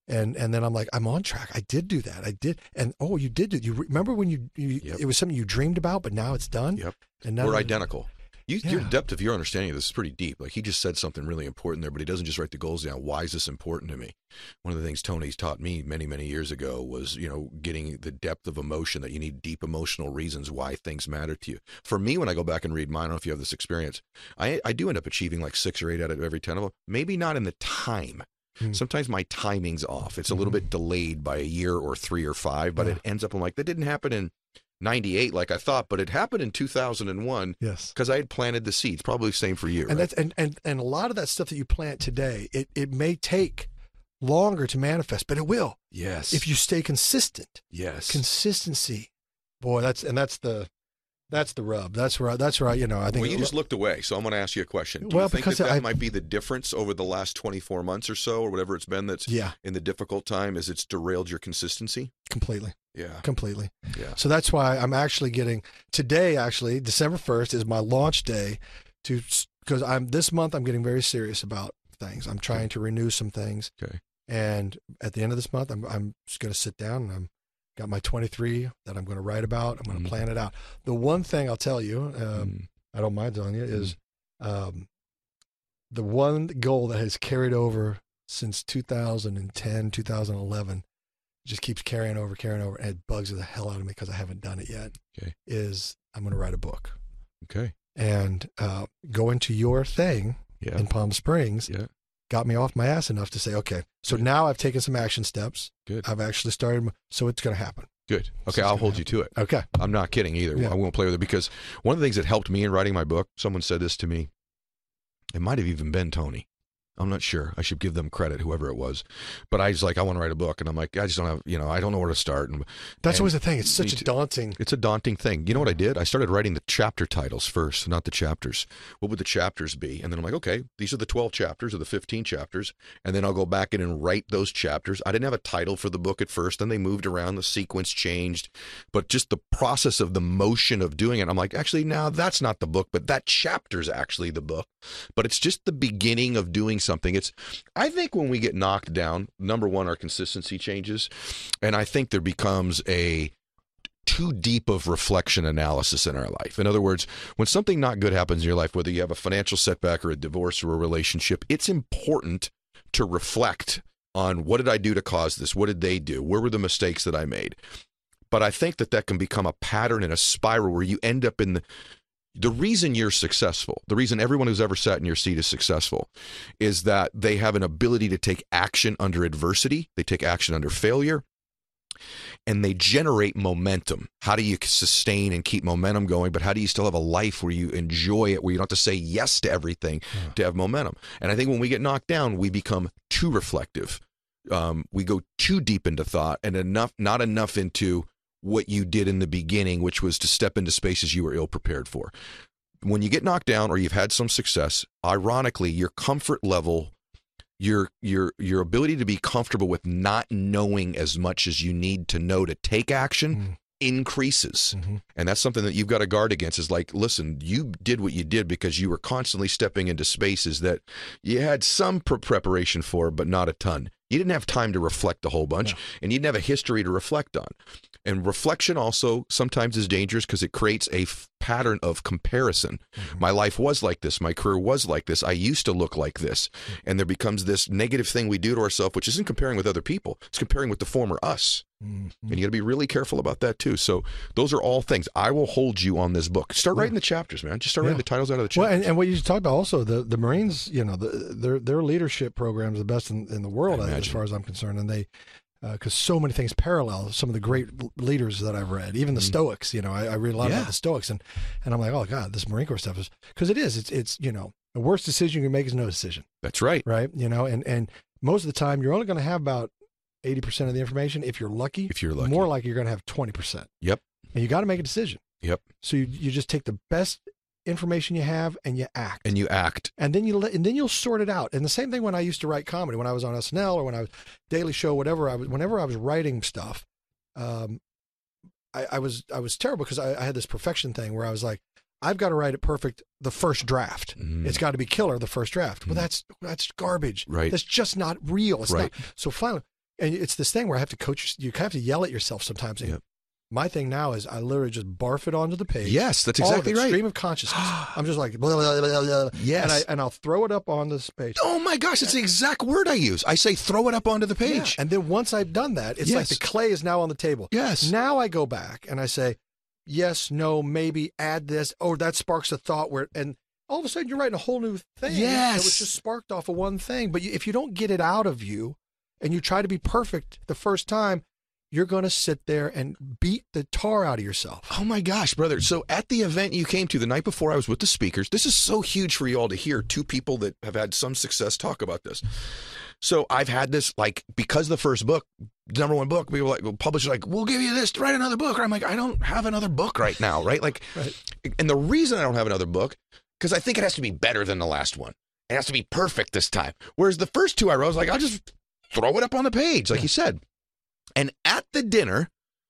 And and then I'm like, I'm on track. I did do that. I did. And oh, you did it. You remember when you, you Yep. it was something you dreamed about, but now it's done. Yep. And now We're identical. You, Your Yeah. depth of your understanding of this is pretty deep. Like he just said something really important there, but he doesn't just write the goals down. Why is this important to me? One of the things Tony's taught me many, many years ago was, you know, getting the depth of emotion, that you need deep emotional reasons why things matter to you. For me, when I go back and read mine, I don't know if you have this experience, I, I do end up achieving like six or eight out of every ten of them. Maybe not in the time. Hmm. Sometimes my timing's off. It's a little bit delayed by a year or three or five, but Yeah. it ends up, I'm like, that didn't happen in ninety-eight like I thought, but it happened in two thousand one Yes. because I had planted the seeds. Probably the same for you. And right? that's and, and and a lot of that stuff that you plant today, it, it may take longer to manifest, but it will yes. if you stay consistent. yes. Consistency, boy, that's and that's the that's the rub. That's where I, that's where I, you know I think. Well, you just looked away, so I'm going to ask you a question. Do Well, you think because that, that I- might be the difference over the last twenty-four months or so, or whatever it's been that's yeah, in the difficult time, is it's derailed your consistency? completely, Yeah. completely. Yeah. So that's why I'm actually getting today. Actually, December first is my launch day, to because I'm this month I'm getting very serious about things. I'm trying to renew some things. Okay. And at the end of this month, I'm I'm just going to sit down and I'm got my twenty-three that I'm going to write about. I'm going to Mhm. plan it out. The one thing I'll tell you, um, Mm. I don't mind telling you, is um, the one goal that has carried over since two thousand ten, two thousand eleven, just keeps carrying over, carrying over, and it bugs the hell out of me because I haven't done it yet. Okay. Is I'm going to write a book Okay. and uh, going to your thing Yeah. in Palm Springs. Yeah. Got me off my ass enough to say, okay, so Good. now I've taken some action steps. Good. I've actually started, so it's going to happen. Good. Okay, it's I'll gonna hold you to it. Okay. I'm not kidding either. Yeah. I won't play with it because one of the things that helped me in writing my book, someone said this to me. It might have even been Tony. I'm not sure. I should give them credit, whoever it was. But I was like, I want to write a book. And I'm like, I just don't have, you know, I don't know where to start. And That's and always the thing. It's me such a too. daunting. It's a daunting thing. You know what I did? I started writing the chapter titles first, not the chapters. What would the chapters be? And then I'm like, okay, these are the twelve chapters or the fifteen chapters. And then I'll go back in and write those chapters. I didn't have a title for the book at first. Then they moved around. The sequence changed. But just the process of the motion of doing it, I'm like, actually, now that's not the book, but that chapter's actually the book. But it's just the beginning of doing something. It's, I think when we get knocked down, number one, our consistency changes. And I think there becomes a too deep of reflection analysis in our life. In other words, when something not good happens in your life, whether you have a financial setback or a divorce or a relationship, it's important to reflect on what did I do to cause this? What did they do? Where were the mistakes that I made? But I think that that can become a pattern and a spiral where you end up in the, the reason you're successful, the reason everyone who's ever sat in your seat is successful, is that they have an ability to take action under adversity. They take action under failure. And they generate momentum. How do you sustain and keep momentum going? But how do you still have a life where you enjoy it, where you don't have to say yes to everything Yeah. to have momentum? And I think when we get knocked down, we become too reflective. Um, we go too deep into thought and enough, not enough into what you did in the beginning, which was to step into spaces you were ill prepared for. When you get knocked down or you've had some success, ironically, your comfort level, your your your ability to be comfortable with not knowing as much as you need to know to take action Mm. increases. Mm-hmm. And that's something that you've got to guard against, is like, listen, you did what you did because you were constantly stepping into spaces that you had some pre- preparation for, but not a ton. You didn't have time to reflect a whole bunch, No. and you didn't have a history to reflect on. And reflection also sometimes is dangerous because it creates a f- pattern of comparison. Mm-hmm. My life was like this. My career was like this. I used to look like this. And there becomes this negative thing we do to ourselves, which isn't comparing with other people. It's comparing with the former us. Mm-hmm. And you got to be really careful about that too. So those are all things. I will hold you on this book. Start writing the chapters, man. Just start writing Yeah. the titles out of the chapters. Well, and, and what you talked about also, the, the Marines, you know, the, their their leadership program is the best in, in the world I as imagine. far as I'm concerned. And they, because so many things parallel some of the great l- leaders that I've read, even the Mhm. Stoics, you know, I, I read a lot Yeah. about the Stoics, and, and I'm like, oh God, this Marine Corps stuff is, because it is, it's, it's, you know, the worst decision you can make is no decision, That's right. right? You know, and, and most of the time you're only going to have about eighty percent of the information. If you're lucky, If you're lucky. more likely you're going to have twenty percent. Yep. And you got to make a decision. Yep. So you, you just take the best information you have and you act. And you act. And then you let, and then you'll sort it out. And the same thing when I used to write comedy, when I was on S N L or when I was Daily Show, whatever I was, whenever I was writing stuff, um, I, I was I was terrible because I, I had this perfection thing where I was like, I've got to write it perfect the first draft. Mhm. It's got to be killer the first draft. Well, Mhm. that's that's garbage. Right. That's just not real. It's Right. not. So finally, and it's this thing where I have to coach. You have to yell at yourself sometimes. And Yep. my thing now is I literally just barf it onto the page. Yes, that's All of exactly it, right. Stream of consciousness. I'm just like, blah, blah, blah, blah, Yes. and, I, and I'll throw it up on this page. Oh my gosh, it's the exact word I use. I say throw it up onto the page. Yeah. And then once I've done that, it's like Yes. the clay is now on the table. Yes. Now I go back and I say, yes, no, maybe, add this. Oh, that sparks a thought where, and all of a sudden you're writing a whole new thing. Yes. That was just sparked off of one thing. But you, if you don't get it out of you and you try to be perfect the first time, you're going to sit there and beat the tar out of yourself. Oh my gosh, brother. So at the event you came to the night before, I was with the speakers. This is so huge for you all to hear two people that have had some success talk about this. So I've had this, like, because the first book, number one book, people like, publishers like, we'll give you this to write another book. Or I'm like, I don't have another book right now, right? Like, Right. and the reason I don't have another book, because I think it has to be better than the last one. It has to be perfect this time. Whereas the first two I wrote, I was like, I'll just throw it up on the page, like you said. And at the dinner,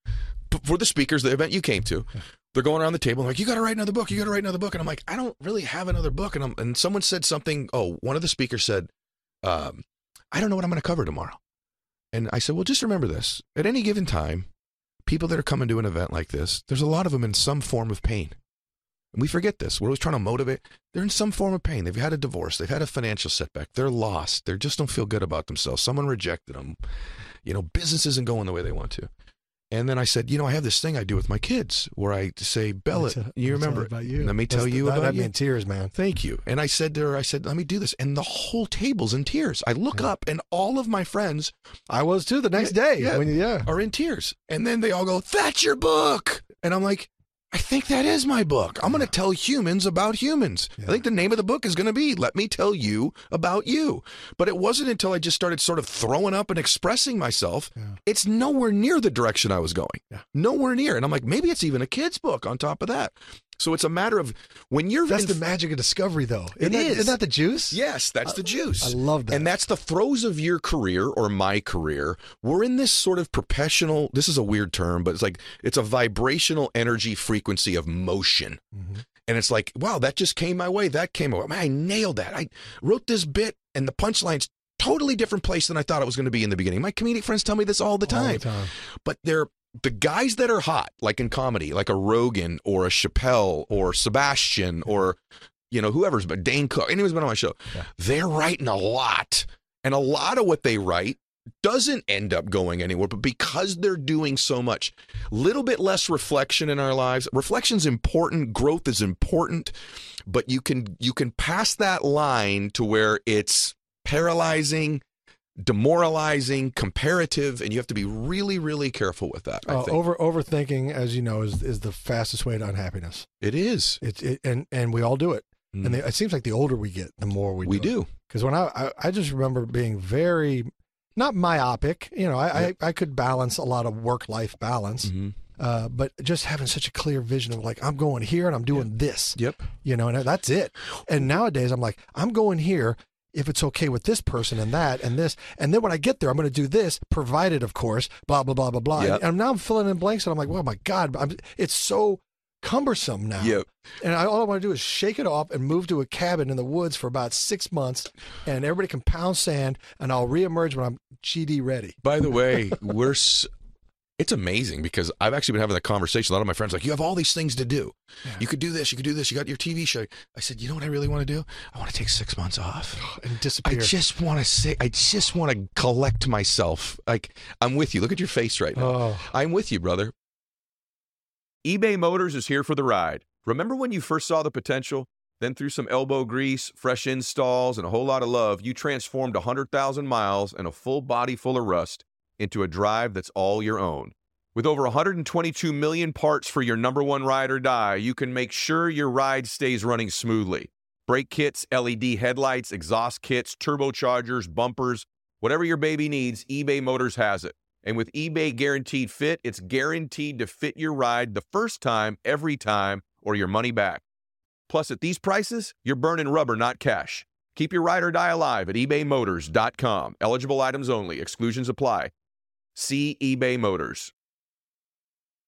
for the speakers, the event you came to, they're going around the table like, you got to write another book. You got to write another book. And I'm like, I don't really have another book. And I'm, and someone said something. Oh, one of the speakers said, um, I don't know what I'm going to cover tomorrow. And I said, well, just remember this. At any given time, people that are coming to an event like this, there's a lot of them in some form of pain. And we forget this. We're always trying to motivate. They're in some form of pain. They've had a divorce. They've had a financial setback. They're lost. They just don't feel good about themselves. Someone rejected them. You know, business isn't going the way they want to. And then I said, you know, I have this thing I do with my kids where I say, Bella, Let me tell- you let me tell remember, about you. let me tell That's- you that about had me you. in tears, man. Thank you. And I said to her, I said, let me do this. And the whole table's in tears. I look up and all of my friends I was too the next Yeah, day. yeah. When you, yeah. are in tears. And then they all go, that's your book. And I'm like, I think that is my book. I'm going to tell humans about humans. Yeah. I think the name of the book is going to be Let Me Tell You About You. But it wasn't until I just started sort of throwing up and expressing myself. Yeah. It's nowhere near the direction I was going. Yeah. Nowhere near. And I'm like, maybe it's even a kid's book on top of that. So it's a matter of when you're That's in- the magic of discovery, though. It Isn't that, is. Isn't that the juice? Yes, that's the juice. I love that. And that's the throes of your career or my career. We're in this sort of professional, this is a weird term, but it's like, it's a vibrational energy frequency of motion. Mhm. And it's like, wow, that just came my way. That came my way. Man, I nailed that. I wrote this bit and the punchline's totally different place than I thought it was going to be in the beginning. My comedic friends tell me this all the All time. the time. But they're the guys that are hot, like in comedy, like a Rogan or a Chappelle or Sebastian or, you know, whoever's, but Dane Cook, anyone's been on my show, Yeah. they're writing a lot. And a lot of what they write doesn't end up going anywhere, but because they're doing so much, little bit less reflection in our lives. Reflection's important, growth is important, but you can you can pass that line to where it's paralyzing, demoralizing, comparative, and you have to be really, really careful with that. I Uh, think over overthinking, as you know, is is the fastest way to unhappiness. it is. It's it, and and we all do it. Mm. And they, it seems like the older we get, the more we we do. do. Because when I, I I just remember being very not myopic. You know, I Yep. I, I could balance a lot of work life balance. Mhm. Uh, but just having such a clear vision of like, I'm going here and I'm doing this, Yep. you know, and that's it. And nowadays I'm like, I'm going here if it's okay with this person and that and this. And then when I get there, I'm going to do this, provided, of course, blah, blah, blah, blah, blah. Yep. And now I'm filling in blanks and I'm like, oh my God, I'm, it's so cumbersome now. Yep. And I, all I want to do is shake it off and move to a cabin in the woods for about six months and everybody can pound sand and I'll reemerge when I'm G D ready. By the way, we're s- it's amazing because I've actually been having that conversation. A lot of my friends are like, you have all these things to do. Yeah. You could do this. You could do this. You got your T V show. I said, you know what I really want to do? I want to take six months off. And I disappear. just want to say, I just want to collect myself. Like, I'm with you. Look at your face right now. Oh. I'm with you, brother. eBay Motors is here for the ride. Remember when you first saw the potential? Then through some elbow grease, fresh installs, and a whole lot of love, you transformed one hundred thousand miles and a full body full of rust into a drive that's all your own. With over one hundred twenty-two million parts for your number one ride or die, you can make sure your ride stays running smoothly. Brake kits, L E D headlights, exhaust kits, turbochargers, bumpers, whatever your baby needs, eBay Motors has it. And with eBay Guaranteed Fit, it's guaranteed to fit your ride the first time, every time, or your money back. Plus, at these prices, you're burning rubber, not cash. Keep your ride or die alive at ebay motors dot com. Eligible items only. Exclusions apply. See eBay Motors.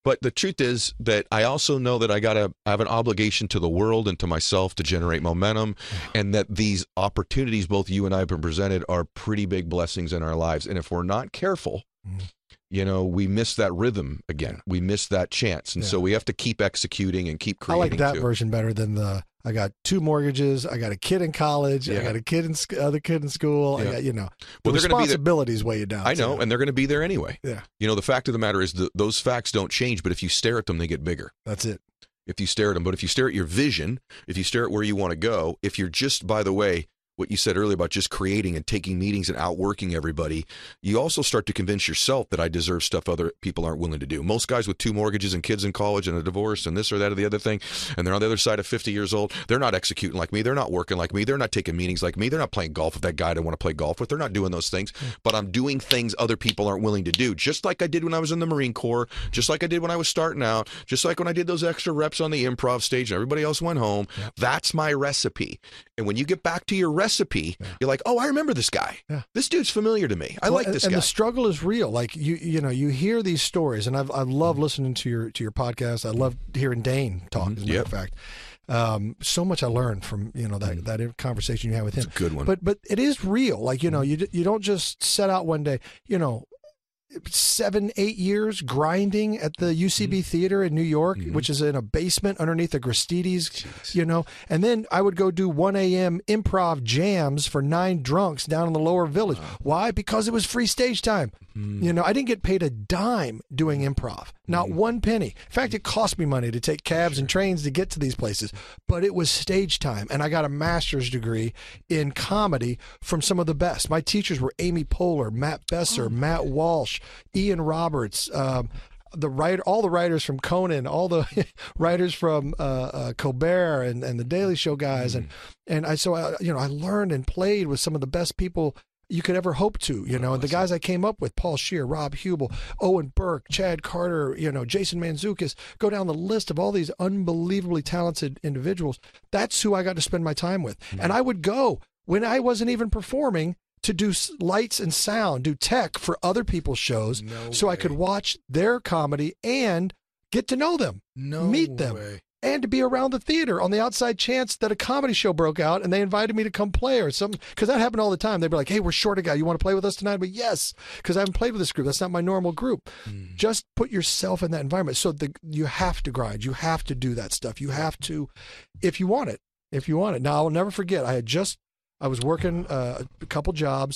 But the truth is that I also know that I gotta I have an obligation to the world and to myself to generate momentum, and that these opportunities both you and I have been presented are pretty big blessings in our lives. And if we're not careful, mm. you know, we miss that rhythm again. We miss that chance. And yeah. so we have to keep executing and keep creating. I like that too. version better than the, I got two mortgages, I got a kid in college, yeah. I got a kid in sc- other kid in school, yeah. I got, you know, the well, responsibilities weigh you down. I know, too. And they're going to be there anyway. Yeah. You know, the fact of the matter is that those facts don't change, but if you stare at them, they get bigger. That's it. If you stare at them. But if you stare at your vision, if you stare at where you want to go, if you're just, by the way, what you said earlier about just creating and taking meetings and outworking everybody, you also start to convince yourself that I deserve stuff other people aren't willing to do. Most guys with two mortgages and kids in college and a divorce and this or that or the other thing, and they're on the other side of fifty years old, they're not executing like me. They're not working like me. They're not taking meetings like me. They're not playing golf with that guy I want to play golf with. They're not doing those things. But I'm doing things other people aren't willing to do, just like I did when I was in the Marine Corps, just like I did when I was starting out, just like when I did those extra reps on the improv stage and everybody else went home. Yep. That's my recipe. And when you get back to your recipe, yeah. you're like, oh, I remember this guy. Yeah. This dude's familiar to me. I well, like this and, guy. And the struggle is real. Like you, you know, you hear these stories, and I've, I love listening to your to your podcast. I love hearing Dane talk. Mm-hmm. As a matter yep. of fact, um, so much I learned from you know that mm-hmm. that conversation you had with him. It's a good one. But but it is real. Like you know, you you don't just set out one day. You know. Seven, eight years grinding at the U C B mm-hmm. Theater in New York, mm-hmm. which is in a basement underneath the Gristides, Jeez. you know. And then I would go do one a.m. improv jams for nine drunks down in the lower village. Wow. Why? Because it was free stage time. Mm-hmm. You know, I didn't get paid a dime doing improv, not mm-hmm. one penny. In fact, it cost me money to take cabs sure. and trains to get to these places, but it was stage time. And I got a master's degree in comedy from some of the best. My teachers were Amy Poehler, Matt Besser, oh, Matt Walsh, Ian Roberts, um, the writer, all the writers from Conan, all the writers from uh, uh, Colbert and, and the Daily Show guys, mm. and and I so I, you know I learned and played with some of the best people you could ever hope to, you know, awesome. And the guys I came up with, Paul Scheer, Rob Hubel, Owen Burke, Chad Carter, you know, Jason Mantzoukas, go down the list of all these unbelievably talented individuals. That's who I got to spend my time with, mm. and I would go when I wasn't even performing to do lights and sound, do tech for other people's shows, no so way. I could watch their comedy and get to know them, no meet them, way. and to be around the theater on the outside chance that a comedy show broke out and they invited me to come play or something. Because that happened all the time. They'd be like, hey, we're short a guy. You want to play with us tonight? But yes, because I haven't played with this group. That's not my normal group. Mm. Just put yourself in that environment. So the, you have to grind. You have to do that stuff. You have to, if you want it, if you want it. Now, I'll never forget, I had just, I was working uh, a couple jobs,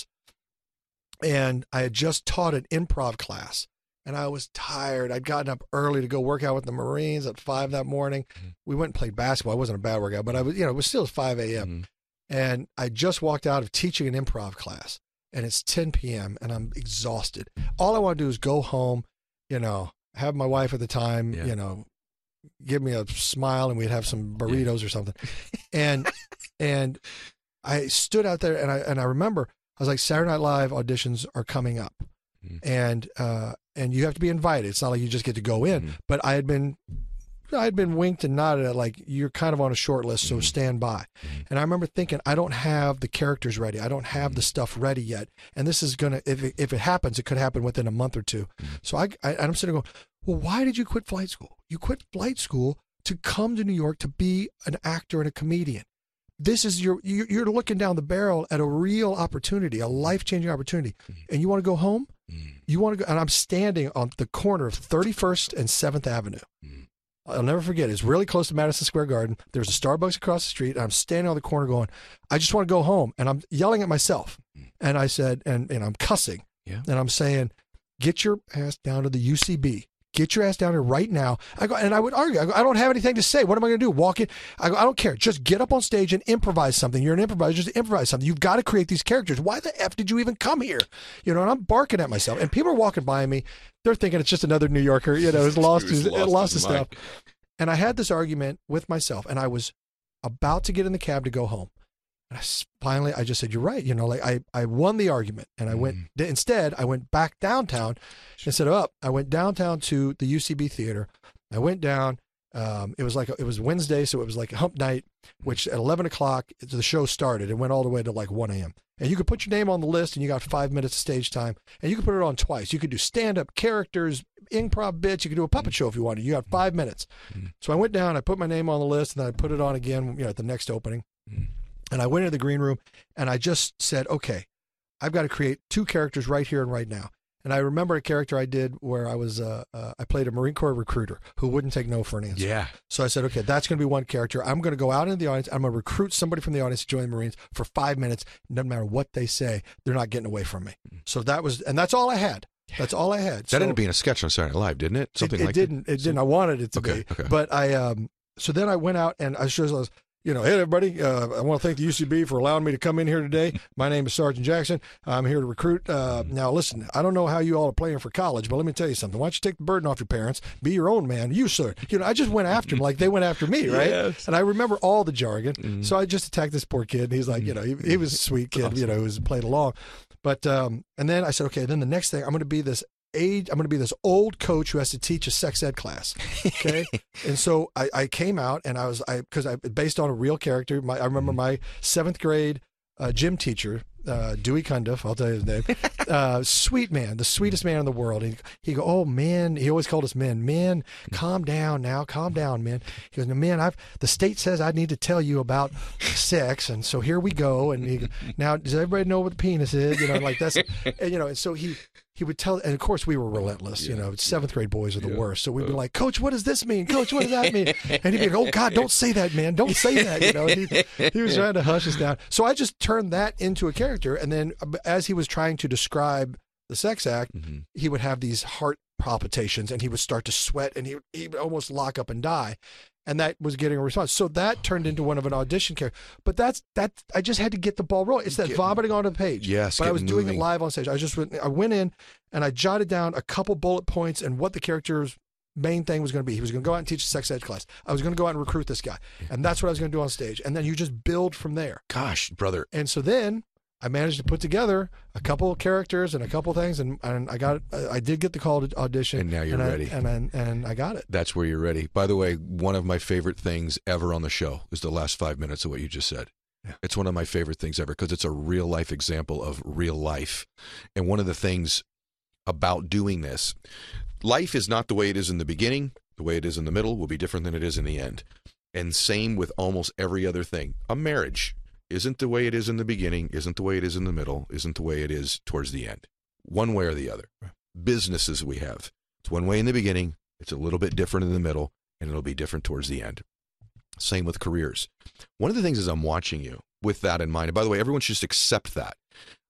and I had just taught an improv class, and I was tired. I'd gotten up early to go work out with the Marines at five that morning. Mm-hmm. We went and played basketball. It wasn't a bad workout, but I was, you know, it was still five a.m. Mm-hmm. And I just walked out of teaching an improv class, and it's ten p.m. and I'm exhausted. All I want to do is go home, you know, have my wife at the time, yeah. you know, give me a smile, and we'd have some burritos yeah. or something. And and I stood out there, and I and I remember I was like, Saturday Night Live auditions are coming up, mm. and uh, and you have to be invited. It's not like you just get to go in. Mm. But I had been I had been winked and nodded at, like, you're kind of on a short list, so mm. stand by. Mm. And I remember thinking, I don't have the characters ready. I don't have mm. the stuff ready yet. And this is gonna if it, if it happens, it could happen within a month or two. Mm. So I, I I'm sitting there going, well, why did you quit flight school? You quit flight school to come to New York to be an actor and a comedian. This is your, you're looking down the barrel at a real opportunity, a life-changing opportunity. Mm. And you want to go home? Mm. You want to go, and I'm standing on the corner of thirty-first and seventh Avenue. Mm. I'll never forget. It's really close to Madison Square Garden. There's a Starbucks across the street, and I'm standing on the corner going, I just want to go home. And I'm yelling at myself. Mm. And I said, and, and I'm cussing. Yeah. And I'm saying, get your ass down to the U C B. Get your ass down here right now. I go, and I would argue. I, go, I don't have anything to say. What am I going to do? Walk in? I go, I don't care. Just get up on stage and improvise something. You're an improviser. Just improvise something. You've got to create these characters. Why the F did you even come here? You know, and I'm barking at myself. And people are walking by me. They're thinking it's just another New Yorker, you know, who's lost his, lost, lost his, his stuff. And I had this argument with myself, and I was about to get in the cab to go home. And I finally, I just said, you're right. You know, like I, I won the argument, and I mm. went, instead, I went back downtown instead of up. I went downtown to the U C B Theater. I went down. Um, it was like, it was Wednesday. So it was like hump night, which at eleven o'clock, the show started. It went all the way to like one a.m. And you could put your name on the list, and you got five minutes of stage time, and you could put it on twice. You could do stand-up characters, improv bits. You could do a puppet show if you wanted. You got five minutes. Mm-hmm. So I went down, I put my name on the list, and then I put it on again, you know, at the next opening. Mm-hmm. And I went into the green room, and I just said, okay, I've got to create two characters right here and right now. And I remember a character I did where I was, uh, uh, I played a Marine Corps recruiter who wouldn't take no for an answer. Yeah. So I said, okay, that's going to be one character. I'm going to go out into the audience. I'm going to recruit somebody from the audience to join the Marines for five minutes. Doesn't matter what they say, they're not getting away from me. So that was, and that's all I had. That's all I had. That so, ended up being a sketch on Saturday Night Live, didn't it? Something it, it like didn't. that. It didn't. I wanted it to okay, be. Okay. But I, um, so then I went out and I showed, I was, you know, hey, everybody, uh, I want to thank the U C B for allowing me to come in here today. My name is Sergeant Jackson. I'm here to recruit. Uh, now, listen, I don't know how you all are playing for college, but let me tell you something. Why don't you take the burden off your parents? Be your own man. You, sir. You know, I just went after him like they went after me, right? Yes. And I remember all the jargon. Mm-hmm. So I just attacked this poor kid. And he's like, you know, he, he was a sweet kid, awesome. You know, who was played along. But, um, and then I said, okay, then the next thing, I'm going to be this age, I'm going to be this old coach who has to teach a sex ed class. Okay. And so I, I came out and I was, I, cause I, based on a real character, my, I remember my seventh grade uh, gym teacher, uh, Dewey Cundiff, I'll tell you his name, uh, sweet man, the sweetest man in the world. He, he go, oh man, he always called us men, men, calm down now, calm down, man. He goes, no, man, I've, the state says I need to tell you about sex. And so here we go. And he, now does everybody know what the penis is? You know, like that's, and, you know, and so he, he would tell, and of course we were relentless, yeah. You know, seventh grade boys are the yeah. worst. So we'd be like, Coach, what does this mean? Coach, what does that mean? And he'd be like, oh God, don't say that, man. Don't say that. You know, he, he was trying to hush us down. So I just turned that into a character. And then as he was trying to describe the sex act, mm-hmm. he would have these heart palpitations and he would start to sweat and he would, he would almost lock up and die. And that was getting a response. So that turned into one of an audition character. But that's that. I just had to get the ball rolling. It's that get, vomiting onto the page. Yes, but I was doing moving. it live on stage. I just went, I went in and I jotted down a couple bullet points and what the character's main thing was going to be. He was going to go out and teach a sex ed class. I was going to go out and recruit this guy, and that's what I was going to do on stage. And then you just build from there. Gosh, brother. And so then I managed to put together a couple of characters and a couple of things, and, and I got I did get the call to audition. And now you're and ready. I, and I, and I got it. That's where you're ready. By the way, one of my favorite things ever on the show is the last five minutes of what you just said. Yeah. It's one of my favorite things ever because it's a real life example of real life. And one of the things about doing this, life is not the way it is in the beginning. The way it is in the middle will be different than it is in the end. And same with almost every other thing. A marriage isn't the way it is in the beginning, isn't the way it is in the middle, isn't the way it is towards the end. One way or the other. Businesses we have. It's one way in the beginning, it's a little bit different in the middle, and it'll be different towards the end. Same with careers. One of the things is I'm watching you with that in mind. And by the way, everyone should just accept that.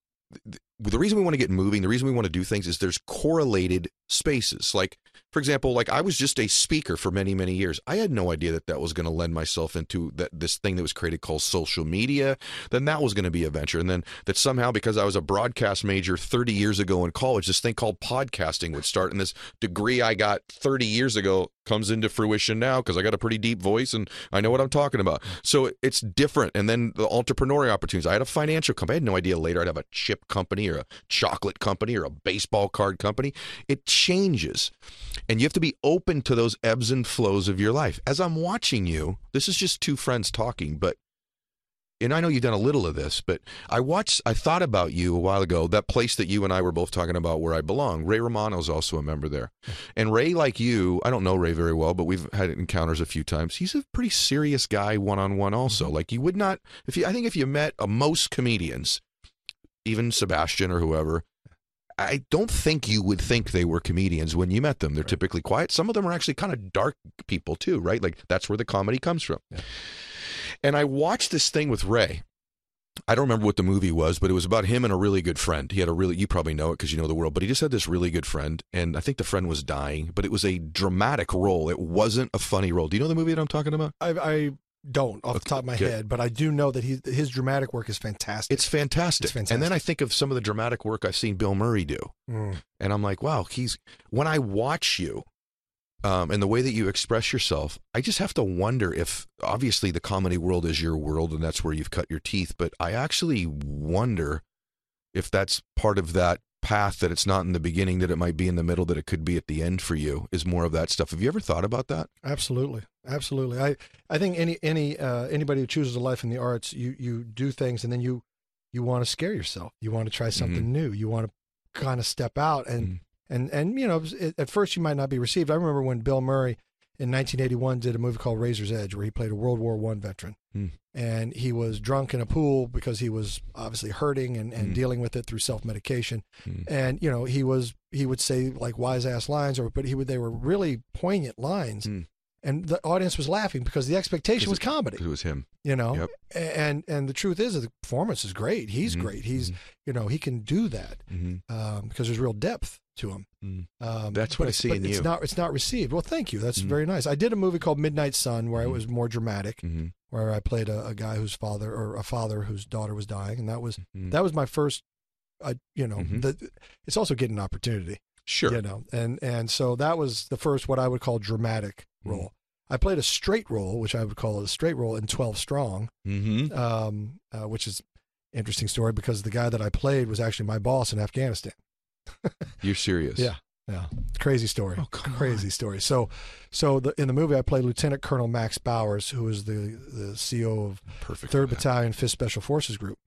The reason we want to get moving, the reason we want to do things is there's correlated spaces. Like, for example, like I was just a speaker for many, many years. I had no idea that that was going to lend myself into that this thing that was created called social media. Then that was going to be a venture. And then that somehow, because I was a broadcast major thirty years ago in college, this thing called podcasting would start. And this degree I got thirty years ago comes into fruition now because I got a pretty deep voice and I know what I'm talking about. So it's different. And then the entrepreneurial opportunities. I had a financial company. I had no idea later I'd have a chip company or a chocolate company or a baseball card company. It changes. And you have to be open to those ebbs and flows of your life. As I'm watching you, this is just two friends talking, but, and I know you've done a little of this, but I watched, I thought about you a while ago, that place that you and I were both talking about where I belong. Ray Romano is also a member there. And Ray, like you, I don't know Ray very well, but we've had encounters a few times. He's a pretty serious guy one-on-one also. Like you would not, if you, I think if you met uh, most comedians, even Sebastian or whoever, I don't think you would think they were comedians when you met them. They're right. Typically quiet. Some of them are actually kind of dark people too, right? Like that's where the comedy comes from. Yeah. And I watched this thing with Ray. I don't remember what the movie was, but it was about him and a really good friend. He had a really, you probably know it because you know the world, but he just had this really good friend. And I think the friend was dying, but it was a dramatic role. It wasn't a funny role. Do you know the movie that I'm talking about? I, I don't off okay. the top of my Good. head, but I do know that he, his dramatic work is fantastic. It's fantastic. It's fantastic. And then I think of some of the dramatic work I've seen Bill Murray do. Mm. And I'm like, wow, he's, when I watch you um, and the way that you express yourself, I just have to wonder if, obviously the comedy world is your world and that's where you've cut your teeth, but I actually wonder if that's part of that path, that it's not in the beginning, that it might be in the middle, that it could be at the end for you, is more of that stuff. Have you ever thought about that? Absolutely. Absolutely. I, I think any, any, uh, anybody who chooses a life in the arts, you, you do things and then you, you want to scare yourself. You want to try something Mm-hmm. new. You want to kind of step out and, mm-hmm. and, and, you know, it, at first you might not be received. I remember when Bill Murray in nineteen eighty-one did a movie called Razor's Edge, where he played a World War One veteran. Mm. And he was drunk in a pool because he was obviously hurting and, and mm. dealing with it through self-medication. Mm. And, you know, he was, he would say like wise ass lines, or, but he would, they were really poignant lines. Mm. And the audience was laughing because the expectation was comedy. It was him. You know, yep. and, and the truth is that the performance is great. He's mm-hmm. great. He's, mm-hmm. you know, he can do that mm-hmm. um, because there's real depth to him. Mm-hmm. Um, That's what I see in you. It's not, it's not received. Well, thank you. That's mm-hmm. very nice. I did a movie called Midnight Sun where mm-hmm. it was more dramatic, mm-hmm. where I played a, a guy whose father or a father whose daughter was dying. And that was, mm-hmm. that was my first, uh, you know, mm-hmm. the, it's also getting an opportunity. Sure. You know, and, and so that was the first, what I would call dramatic mm-hmm. role. I played a straight role, which I would call a straight role in twelve Strong, mm-hmm. um, uh, which is an interesting story because the guy that I played was actually my boss in Afghanistan. You're serious? Yeah, yeah. Crazy story. Oh, come Crazy on. story. So, so the, in the movie, I played Lieutenant Colonel Max Bowers, who was the the C O of Perfect third Battalion, fifth Special Forces Group.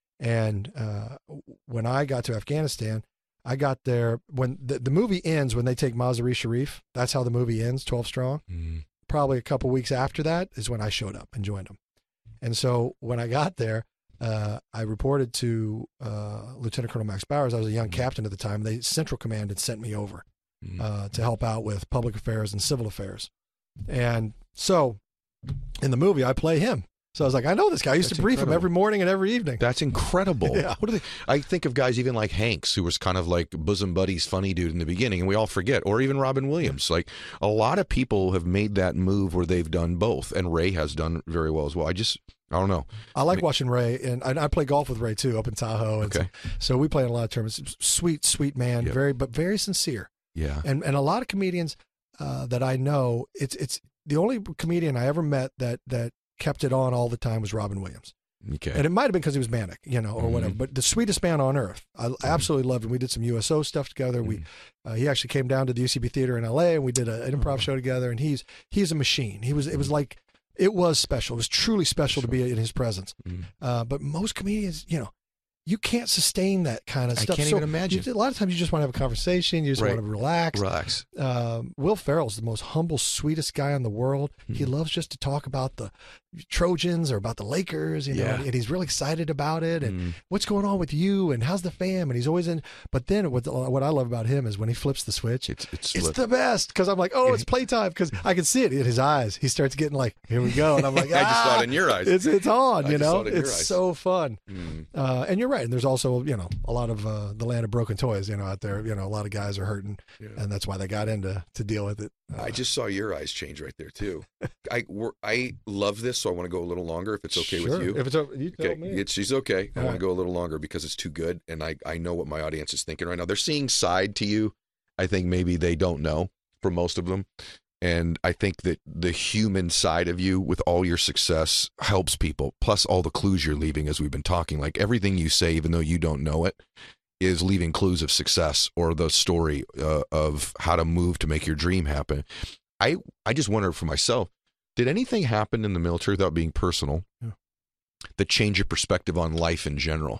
And uh, when I got to Afghanistan, I got there when the, the movie ends when they take Mazar-e Sharif. That's how the movie ends, twelve Strong. Mm-hmm. Probably a couple weeks after that is when I showed up and joined them. And so when I got there, uh, I reported to uh, Lieutenant Colonel Max Bowers. I was a young mm-hmm. captain at the time. They Central Command had sent me over mm-hmm. uh, to help out with public affairs and civil affairs. And so in the movie, I play him. So I was like, I know this guy. I used That's to brief incredible. him every morning and every evening. That's incredible. Yeah. What are they? I think of guys even like Hanks, who was kind of like bosom buddies, funny dude in the beginning, and we all forget. Or even Robin Williams. Like a lot of people have made that move where they've done both, and Ray has done very well as well. I just, I don't know. I like I mean, watching Ray, and I, I play golf with Ray too, up in Tahoe. And okay. So, so we play in a lot of tournaments. Sweet, sweet man, yep. very, but very sincere. Yeah. And and a lot of comedians uh, that I know, it's it's the only comedian I ever met that that. kept it on all the time was Robin Williams. Okay. And it might have been because he was manic, you know, or mm-hmm. whatever, but the sweetest man on earth. I mm-hmm. absolutely loved him. We did some U S O stuff together. Mm-hmm. We, uh, he actually came down to the U C B Theater in L A and we did a, an improv mm-hmm. show together, and he's, he's a machine. He was, it was like, it was special. It was truly special sure. to be in his presence. Mm-hmm. Uh, but most comedians, you know, you can't sustain that kind of I stuff. can't so even imagine. You, a lot of times you just want to have a conversation. You just right. want to relax. Relax. Um, Will Ferrell's the most humble, sweetest guy in the world. Mm-hmm. He loves just to talk about the Trojans or about the Lakers, you know, yeah. and he's really excited about it. And mm-hmm. what's going on with you? And how's the fam? And he's always in. But then what, what I love about him is when he flips the switch, it's it's, it's the best. Because I'm like, oh, it's playtime. Because I can see it in his eyes. He starts getting like, here we go. And I'm like, ah, I just saw it in your eyes. It's it's on. I You know, it it's eyes. so fun. Mm-hmm. Uh, and you're right. And there's also, you know, a lot of uh, the land of broken toys. You know, out there. You know, a lot of guys are hurting, yeah. and that's why they got into to deal with it. Uh, I just saw your eyes change right there too. I we're, I love this, so I want to go a little longer if it's okay sure. with you. If it's you tell okay, me. it's she's okay. I All want right. to go a little longer because it's too good, and I I know what my audience is thinking right now. They're seeing side to you. I think maybe they don't know for most of them, and I think that the human side of you, with all your success, helps people. Plus all the clues you're leaving, as we've been talking, like everything you say, even though you don't know it, is leaving clues of success or the story uh, of how to move to make your dream happen. I I just wonder for myself, did anything happen in the military, without being personal, yeah. that changed your perspective on life in general?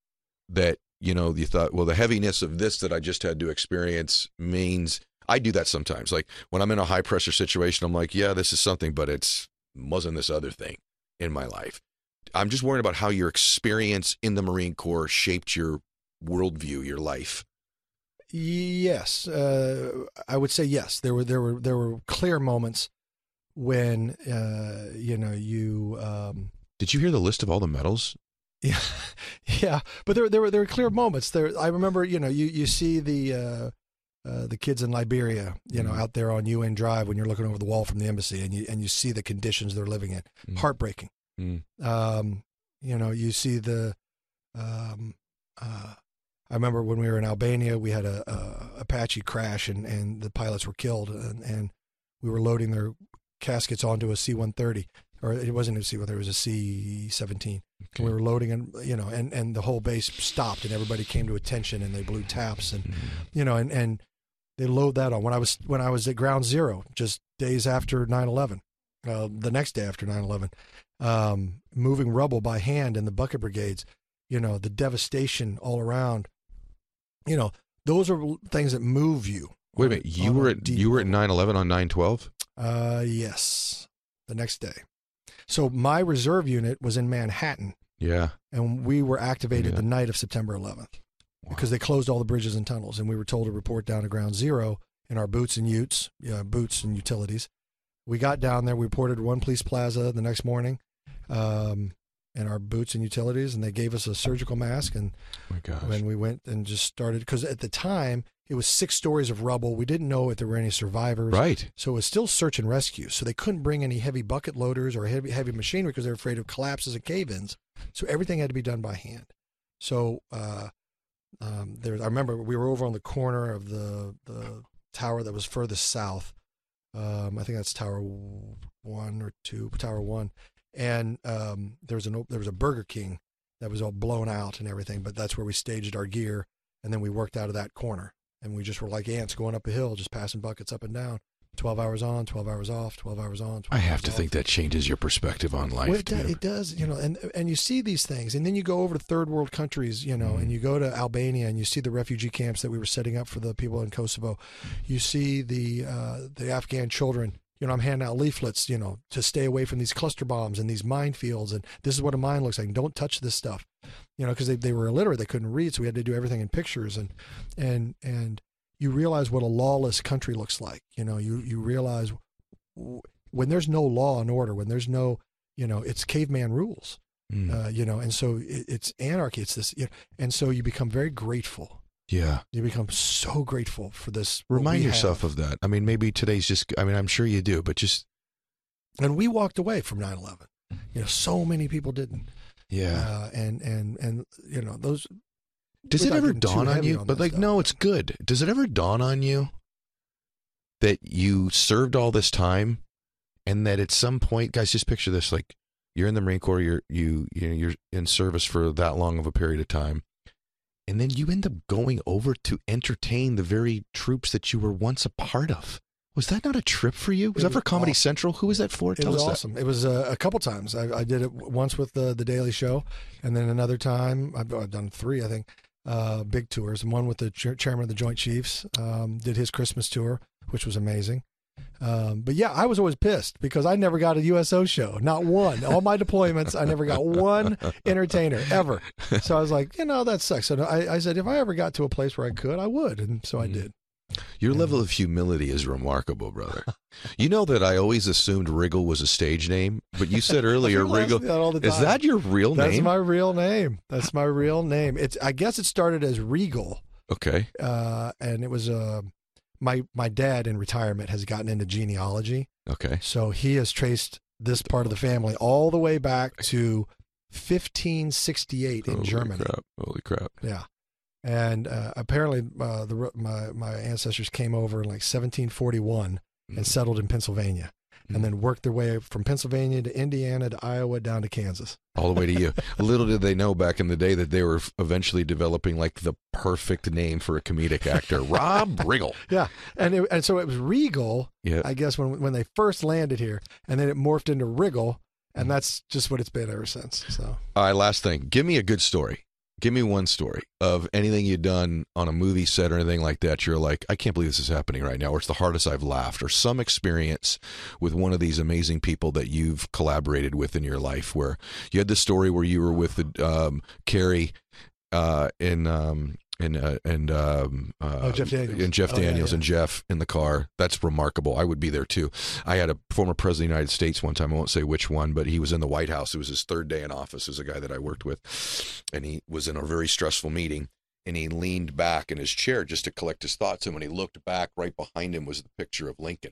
That, you know, you thought, well, the heaviness of this that I just had to experience means, I do that sometimes. Like when I'm in a high pressure situation, I'm like, yeah, this is something, but it's wasn't this other thing in my life. I'm just worried about how your experience in the Marine Corps shaped your worldview, your life. Yes, uh, I would say yes. There were there were there were clear moments when uh, you know you. Um, Did you hear the list of all the medals? Yeah, yeah. But there there were there were clear moments. There, I remember. You know, you you see the uh, uh, the kids in Liberia. You know, mm. out there on U N Drive when you're looking over the wall from the embassy, and you and you see the conditions they're living in. Mm. Heartbreaking. Mm. Um, you know, you see the. Um, uh, I remember when we were in Albania, we had a, a Apache crash, and, and the pilots were killed, and, and we were loading their caskets onto a C one thirty, or it wasn't a C one thirty, it was a C seventeen. Okay. And we were loading, and you know, and, and the whole base stopped, and everybody came to attention, and they blew taps, and mm-hmm. you know, and, and they load that on. When I was when I was at Ground Zero, just days after nine eleven, uh, the next day after nine eleven, um, moving rubble by hand in the bucket brigades. you know, the devastation all around, you know, those are things that move you. Wait a minute, you were at you were at nine eleven on nine twelve? Uh, yes, the next day. So my reserve unit was in Manhattan. Yeah. And we were activated Yeah. the night of September eleventh Wow. because they closed all the bridges and tunnels, and we were told to report down to ground zero in our boots and utes, yeah, boots and utilities. We got down there. We reported One Police Plaza the next morning, um, in our boots and utilities, and they gave us a surgical mask. And Oh my gosh. when we went and just started, because at the time it was six stories of rubble. We didn't know if there were any survivors. Right. So it was still search and rescue. So they couldn't bring any heavy bucket loaders or heavy heavy machinery because they were afraid of collapses and cave-ins. So everything had to be done by hand. So uh, um, there, I remember we were over on the corner of the the tower that was furthest south. Um, I think that's Tower One or Two, Tower One, and um, there was an there was a Burger King that was all blown out and everything. But that's where we staged our gear, and then we worked out of that corner. And we just were like ants going up a hill, just passing buckets up and down. twelve hours on, twelve hours off, twelve hours on, twelve I have hours to off. think that changes your perspective on life, Well, it, too. do- it does, you know, and and you see these things, and then you go over to third world countries, you know, Mhm. and you go to Albania, and you see the refugee camps that we were setting up for the people in Kosovo. You see the uh, the Afghan children. You know, I'm handing out leaflets, you know, to stay away from these cluster bombs and these minefields, and this is what a mine looks like. Don't touch this stuff, you know, because they they were illiterate, they couldn't read, so we had to do everything in pictures, and and and you realize what a lawless country looks like. You know, you you realize when there's no law and order, when there's no, you know, it's caveman rules, Mm. uh, you know, and so it, it's anarchy. It's this, you know, and so you become very grateful. Yeah. You become so grateful for this. what Remind we yourself have. of that. I mean, maybe today's just, I mean, I'm sure you do, but just, And we walked away from nine eleven. You know, so many people didn't. yeah. Uh, and and and you know those. Does it without ever getting too dawn on heavy you? on But that like, stuff. no, it's good. Does it ever dawn on you that you served all this time and that at some point, guys, just picture this, like you're in the Marine Corps, you're, you, you know, you're in service for that long of a period of time. And then you end up going over to entertain the very troops that you were once a part of. Was that not a trip for you? Was It that for was Comedy awesome. Central? Who was that for? It Tell was us awesome. It was uh, a couple times. I, I did it once with the the Daily Show, and then another time I've, I've done three, I think, uh, big tours. And one with the ch- chairman of the Joint Chiefs, um, did his Christmas tour, which was amazing. Um, but yeah, I was always pissed because I never got a U S O show, not one. All my deployments, I never got one entertainer ever. So I was like, you know, that sucks. So I, I said, if I ever got to a place where I could, I would, and so I Mhm. did. Your Yeah. level of humility is remarkable, brother. You know that I always assumed Wriggle was a stage name, but you said earlier, People ask Wriggle. me that all the Is time. that your real That's name? my real name. That's my real name. It's. I guess it started as Regal, Okay. uh, and it was uh, my my dad in retirement has gotten into genealogy, Okay. so he has traced this part of the family all the way back to fifteen sixty-eight in Holy Germany. crap. Holy crap. Yeah, and uh, apparently uh, the my my ancestors came over in like seventeen forty-one and Mhm. settled in Pennsylvania, and then worked their way from Pennsylvania to Indiana to Iowa down to Kansas. All the way to you. Little did they know back in the day that they were eventually developing like the perfect name for a comedic actor, Rob Riggle. Yeah, and it, and so it was Regal, Yeah. I guess, when when they first landed here, and then it morphed into Wriggle, and that's just what it's been ever since. So All right, last thing. Give me a good story. Give me one story of anything you've done on a movie set or anything like that. You're like, I can't believe this is happening right now, or it's the hardest I've laughed, or some experience with one of these amazing people that you've collaborated with in your life where you had the story where you were with the, um, Carrie uh, in um, and uh, and um, uh, Oh, Jeff Daniels. and Jeff Oh, yeah, Daniels yeah. and Jeff in the car. That's remarkable. I would be there too. I had a former president of the United States one time. I won't say which one, but he was in the White House. It was his third day in office as a guy that I worked with, and he was in a very stressful meeting. And he leaned back in his chair just to collect his thoughts. And when he looked back, right behind him was the picture of Lincoln.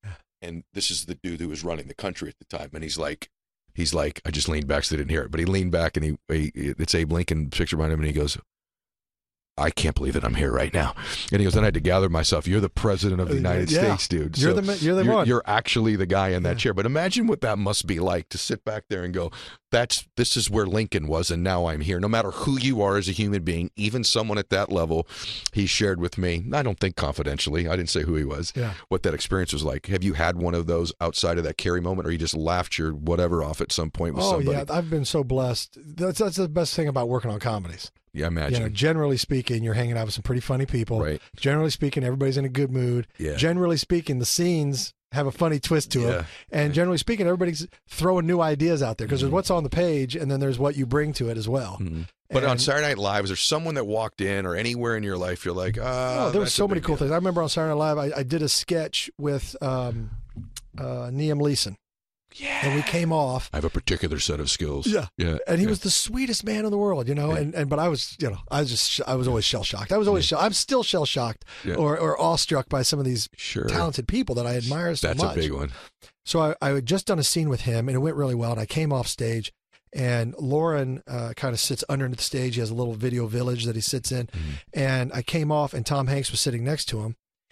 And this is the dude who was running the country at the time. And he's like, he's like, I just leaned back so they didn't hear it. But he leaned back and he, he it's Abe Lincoln picture behind him, and he goes, I can't believe that I'm here right now. And he goes, then I had to gather myself. You're the president of the United yeah. States, dude. You're so the you're the you're, one. you're actually the guy in that Yeah. chair. But imagine what that must be like to sit back there and go, that's this is where Lincoln was, and now I'm here. No matter who you are as a human being, even someone at that level, he shared with me, I don't think confidentially, I didn't say who he was, Yeah. what that experience was like. Have you had one of those outside of that Carrie moment, or you just laughed your whatever off at some point with Oh somebody? yeah, I've been so blessed. That's that's the best thing about working on comedies. Yeah, imagine. You know, generally speaking, you're hanging out with some pretty funny people. Right. Generally speaking, everybody's in a good mood. Yeah. Generally speaking, the scenes have a funny twist to Yeah. them. And generally speaking, everybody's throwing new ideas out there because there's what's on the page and then there's what you bring to it as well. Mm-hmm. But on And- Saturday Night Live, is there someone that walked in or anywhere in your life you're like, ah, Oh, there were that's a so many big cool deal. things. I remember on Saturday Night Live, I, I did a sketch with um, uh, Liam Neeson. Yeah. And we came off. I have a particular set of skills. Yeah. Yeah. And he yeah. was the sweetest man in the world, you know. Yeah. And, and but I was, you know, I was just, I was always shell shocked. I was always, shell, I'm still shell shocked Yeah. or, or awestruck by some of these Sure. talented people that I admire so That's much. a big one. So I, I had just done a scene with him, and it went really well. And I came off stage, and Lauren uh, kind of sits under the stage. He has a little video village that he sits in, Mm-hmm. and I came off, and Tom Hanks was sitting next to him,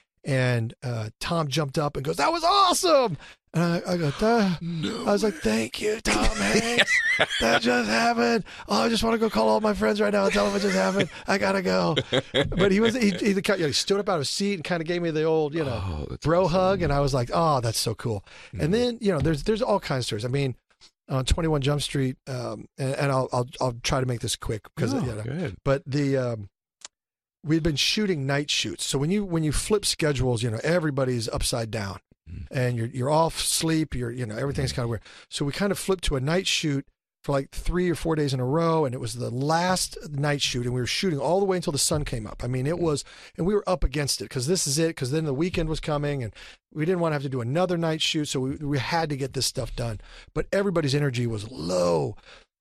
and uh, Tom jumped up and goes, "That was awesome!" And I, I go, "Duh." I was like, "Thank you, Tom Hanks. That just happened. Oh, I just want to go call all my friends right now and tell them it just happened. I gotta go." But he was he, he, you know, he stood up out of his seat and kind of gave me the old, you know, Oh, that's bro awesome. hug, and I was like, "Oh, that's so cool." Mhm. And then you know, there's there's all kinds of stories. I mean, on twenty-one Jump Street, um, and, and I'll I'll I'll try to make this quick because Oh, you know, good. but the um, we'd been shooting night shoots. So when you when you flip schedules, you know, everybody's upside down, Mhm. and you're you're off sleep. You're you know everything's kind of weird. So we kind of flipped to a night shoot for like three or four days in a row, and it was the last night shoot, and we were shooting all the way until the sun came up. I mean, it was, and we were up against it because this is it. Because then the weekend was coming, and we didn't want to have to do another night shoot, so we we had to get this stuff done. But everybody's energy was low.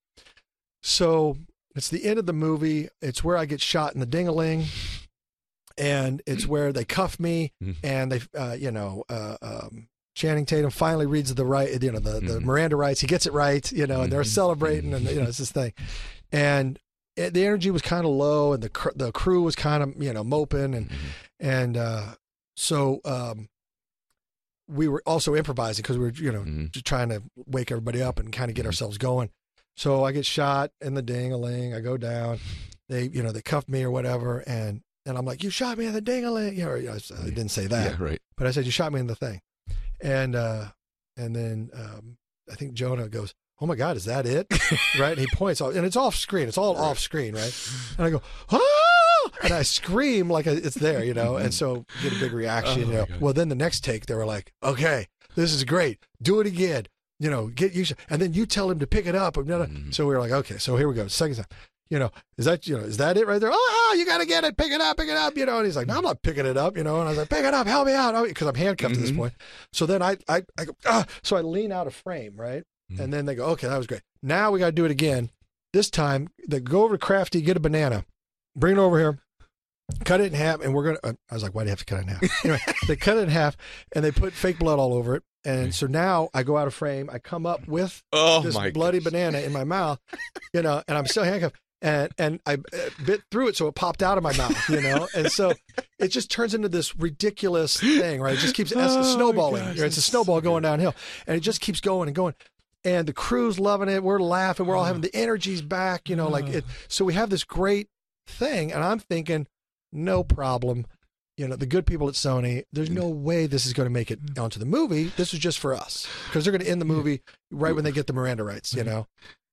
So it's the end of the movie. It's where I get shot in the ding-a-ling, and it's where they cuff me, Mhm. and they, uh, you know, uh, um, Channing Tatum finally reads the right, you know, the, the Mhm. Miranda rights. He gets it right, you know, and they're Mhm. celebrating, and you know, it's this thing, and it, the energy was kind of low, and the cr- the crew was kind of, you know, moping, and Mhm. and uh, so um, we were also improvising because we were, you know, Mhm. just trying to wake everybody up and kind of get Mhm. ourselves going. So I get shot in the ding-a-ling. I go down. They, you know, they cuff me or whatever, and and I'm like, "You shot me in the ding-a-ling." You know, I, I didn't say that, Yeah, right. but I said, "You shot me in the thing," and uh, and then um, I think Jonah goes, "Oh my God, is that it?" Right? And he points off, and it's off screen. It's all off screen, right? And I go, "Ah!" And I scream like it's there, you know, and so get a big reaction. Oh you my know, God. well, then the next take, they were like, "Okay, this is great. Do it again." You know, get you, and then you tell him to pick it up. And Mhm. so we were like, okay, so here we go. Second time, you know, is that you know, is that it right there? Oh, you got to get it, pick it up, pick it up. You know, and he's like, no, I'm not picking it up. You know, and I was like, pick it up, help me out, because I'm handcuffed at this Mhm. point. So then I, I, I go, ah, so I lean out of frame, right, Mhm. and then they go, okay, that was great. Now we got to do it again. This time, they go over to Crafty, get a banana, bring it over here. Cut it in half, and we're gonna. Uh, I was like, "Why do you have to cut it in half?" Anyway, they cut it in half, and they put fake blood all over it. And so now I go out of frame. I come up with Oh this my bloody gosh. banana in my mouth, you know, and I'm still handcuffed. And and I uh, bit through it, so it popped out of my mouth, you know. And so it just turns into this ridiculous thing, right? It just keeps es- Oh, snowballing. gosh, Right? It's a that's snowball so going good. downhill, and it just keeps going and going. And the crew's loving it. We're laughing. We're all having the energy's back, you know, like it. So we have this great thing, and I'm thinking, no problem. You know, the good people at Sony, there's no way this is going to make it onto the movie. This is just for us because they're going to end the movie right when they get the Miranda rights, you know.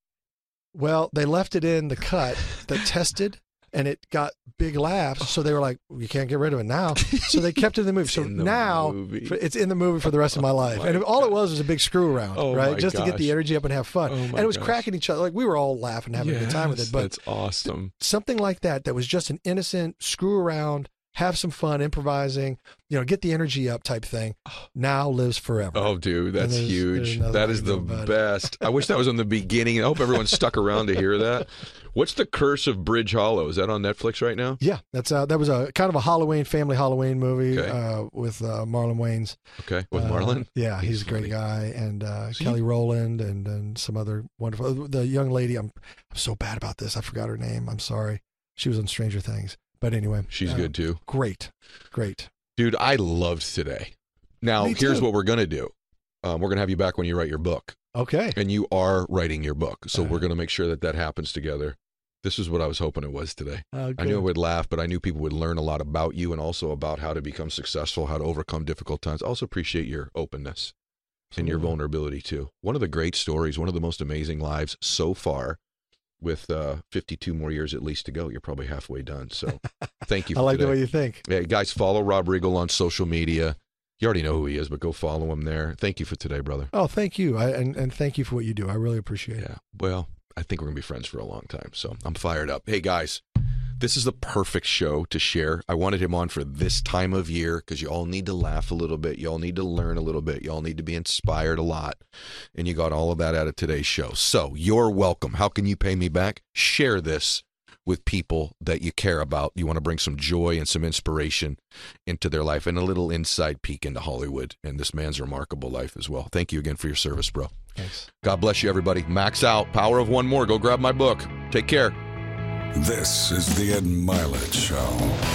Well, they left it in the cut that tested, and it got big laughs. So they were like, you can't get rid of it now. So they kept it in the movie. So in the now movie. for- it's in the movie for the rest of my life. my and all it gosh. was was a big screw around, Oh, right? my Just to get the gosh. energy up and have fun. Oh, my and it was gosh. cracking each other. Like we were all laughing, having a good time with Yes, it. But that's awesome. something like that that was just an innocent screw around, have some fun, improvising, you know, get the energy up type thing, now lives forever. Oh, dude, that's there's- huge. there's nothing That I is can the do about it. best. I wish that was in the beginning. I hope everyone stuck around to hear that. What's the Curse of Bridge Hollow? Is that on Netflix right now? Yeah, that's uh, that was a kind of a Halloween family Halloween movie Okay. uh, with uh, Marlon Wayans. Okay, with Uh, Marlon. yeah, he's, He's a great funny. guy, and uh, So Kelly you- Rowland, and and some other wonderful. The young lady, I'm I'm so bad about this. I forgot her name. I'm sorry. She was on Stranger Things, But anyway. She's uh, good too. Great. Great. Dude, I loved today. Now, Me here's too. what we're going to do. Um, we're going to have you back when you write your book. Okay. And you are writing your book. So Uh, we're going to make sure that that happens together. This is what I was hoping it was today. Uh, I knew I good. would laugh, but I knew people would learn a lot about you and also about how to become successful, how to overcome difficult times. I also appreciate your openness and your Absolutely. vulnerability too. One of the great stories, one of the most amazing lives so far, with uh, fifty-two more years at least to go. You're probably halfway done. So thank you for I like today. the way you think. Hey, guys, follow Rob Riggle on social media. You already know who he is, but go follow him there. Thank you for today, brother. Oh, thank you. I, and, and thank you for what you do. I really appreciate it. Yeah. Well, I think we're going to be friends for a long time, so I'm fired up. Hey, guys, this is the perfect show to share. I wanted him on for this time of year because you all need to laugh a little bit. You all need to learn a little bit. You all need to be inspired a lot. And you got all of that out of today's show. So you're welcome. How can you pay me back? Share this with people that you care about. You want to bring some joy and some inspiration into their life and a little inside peek into Hollywood and this man's remarkable life as well. Thank you again for your service, bro. Thanks. God bless you, everybody. Max out. Power of one more. Go grab my book. Take care. This is the Ed Milet Show.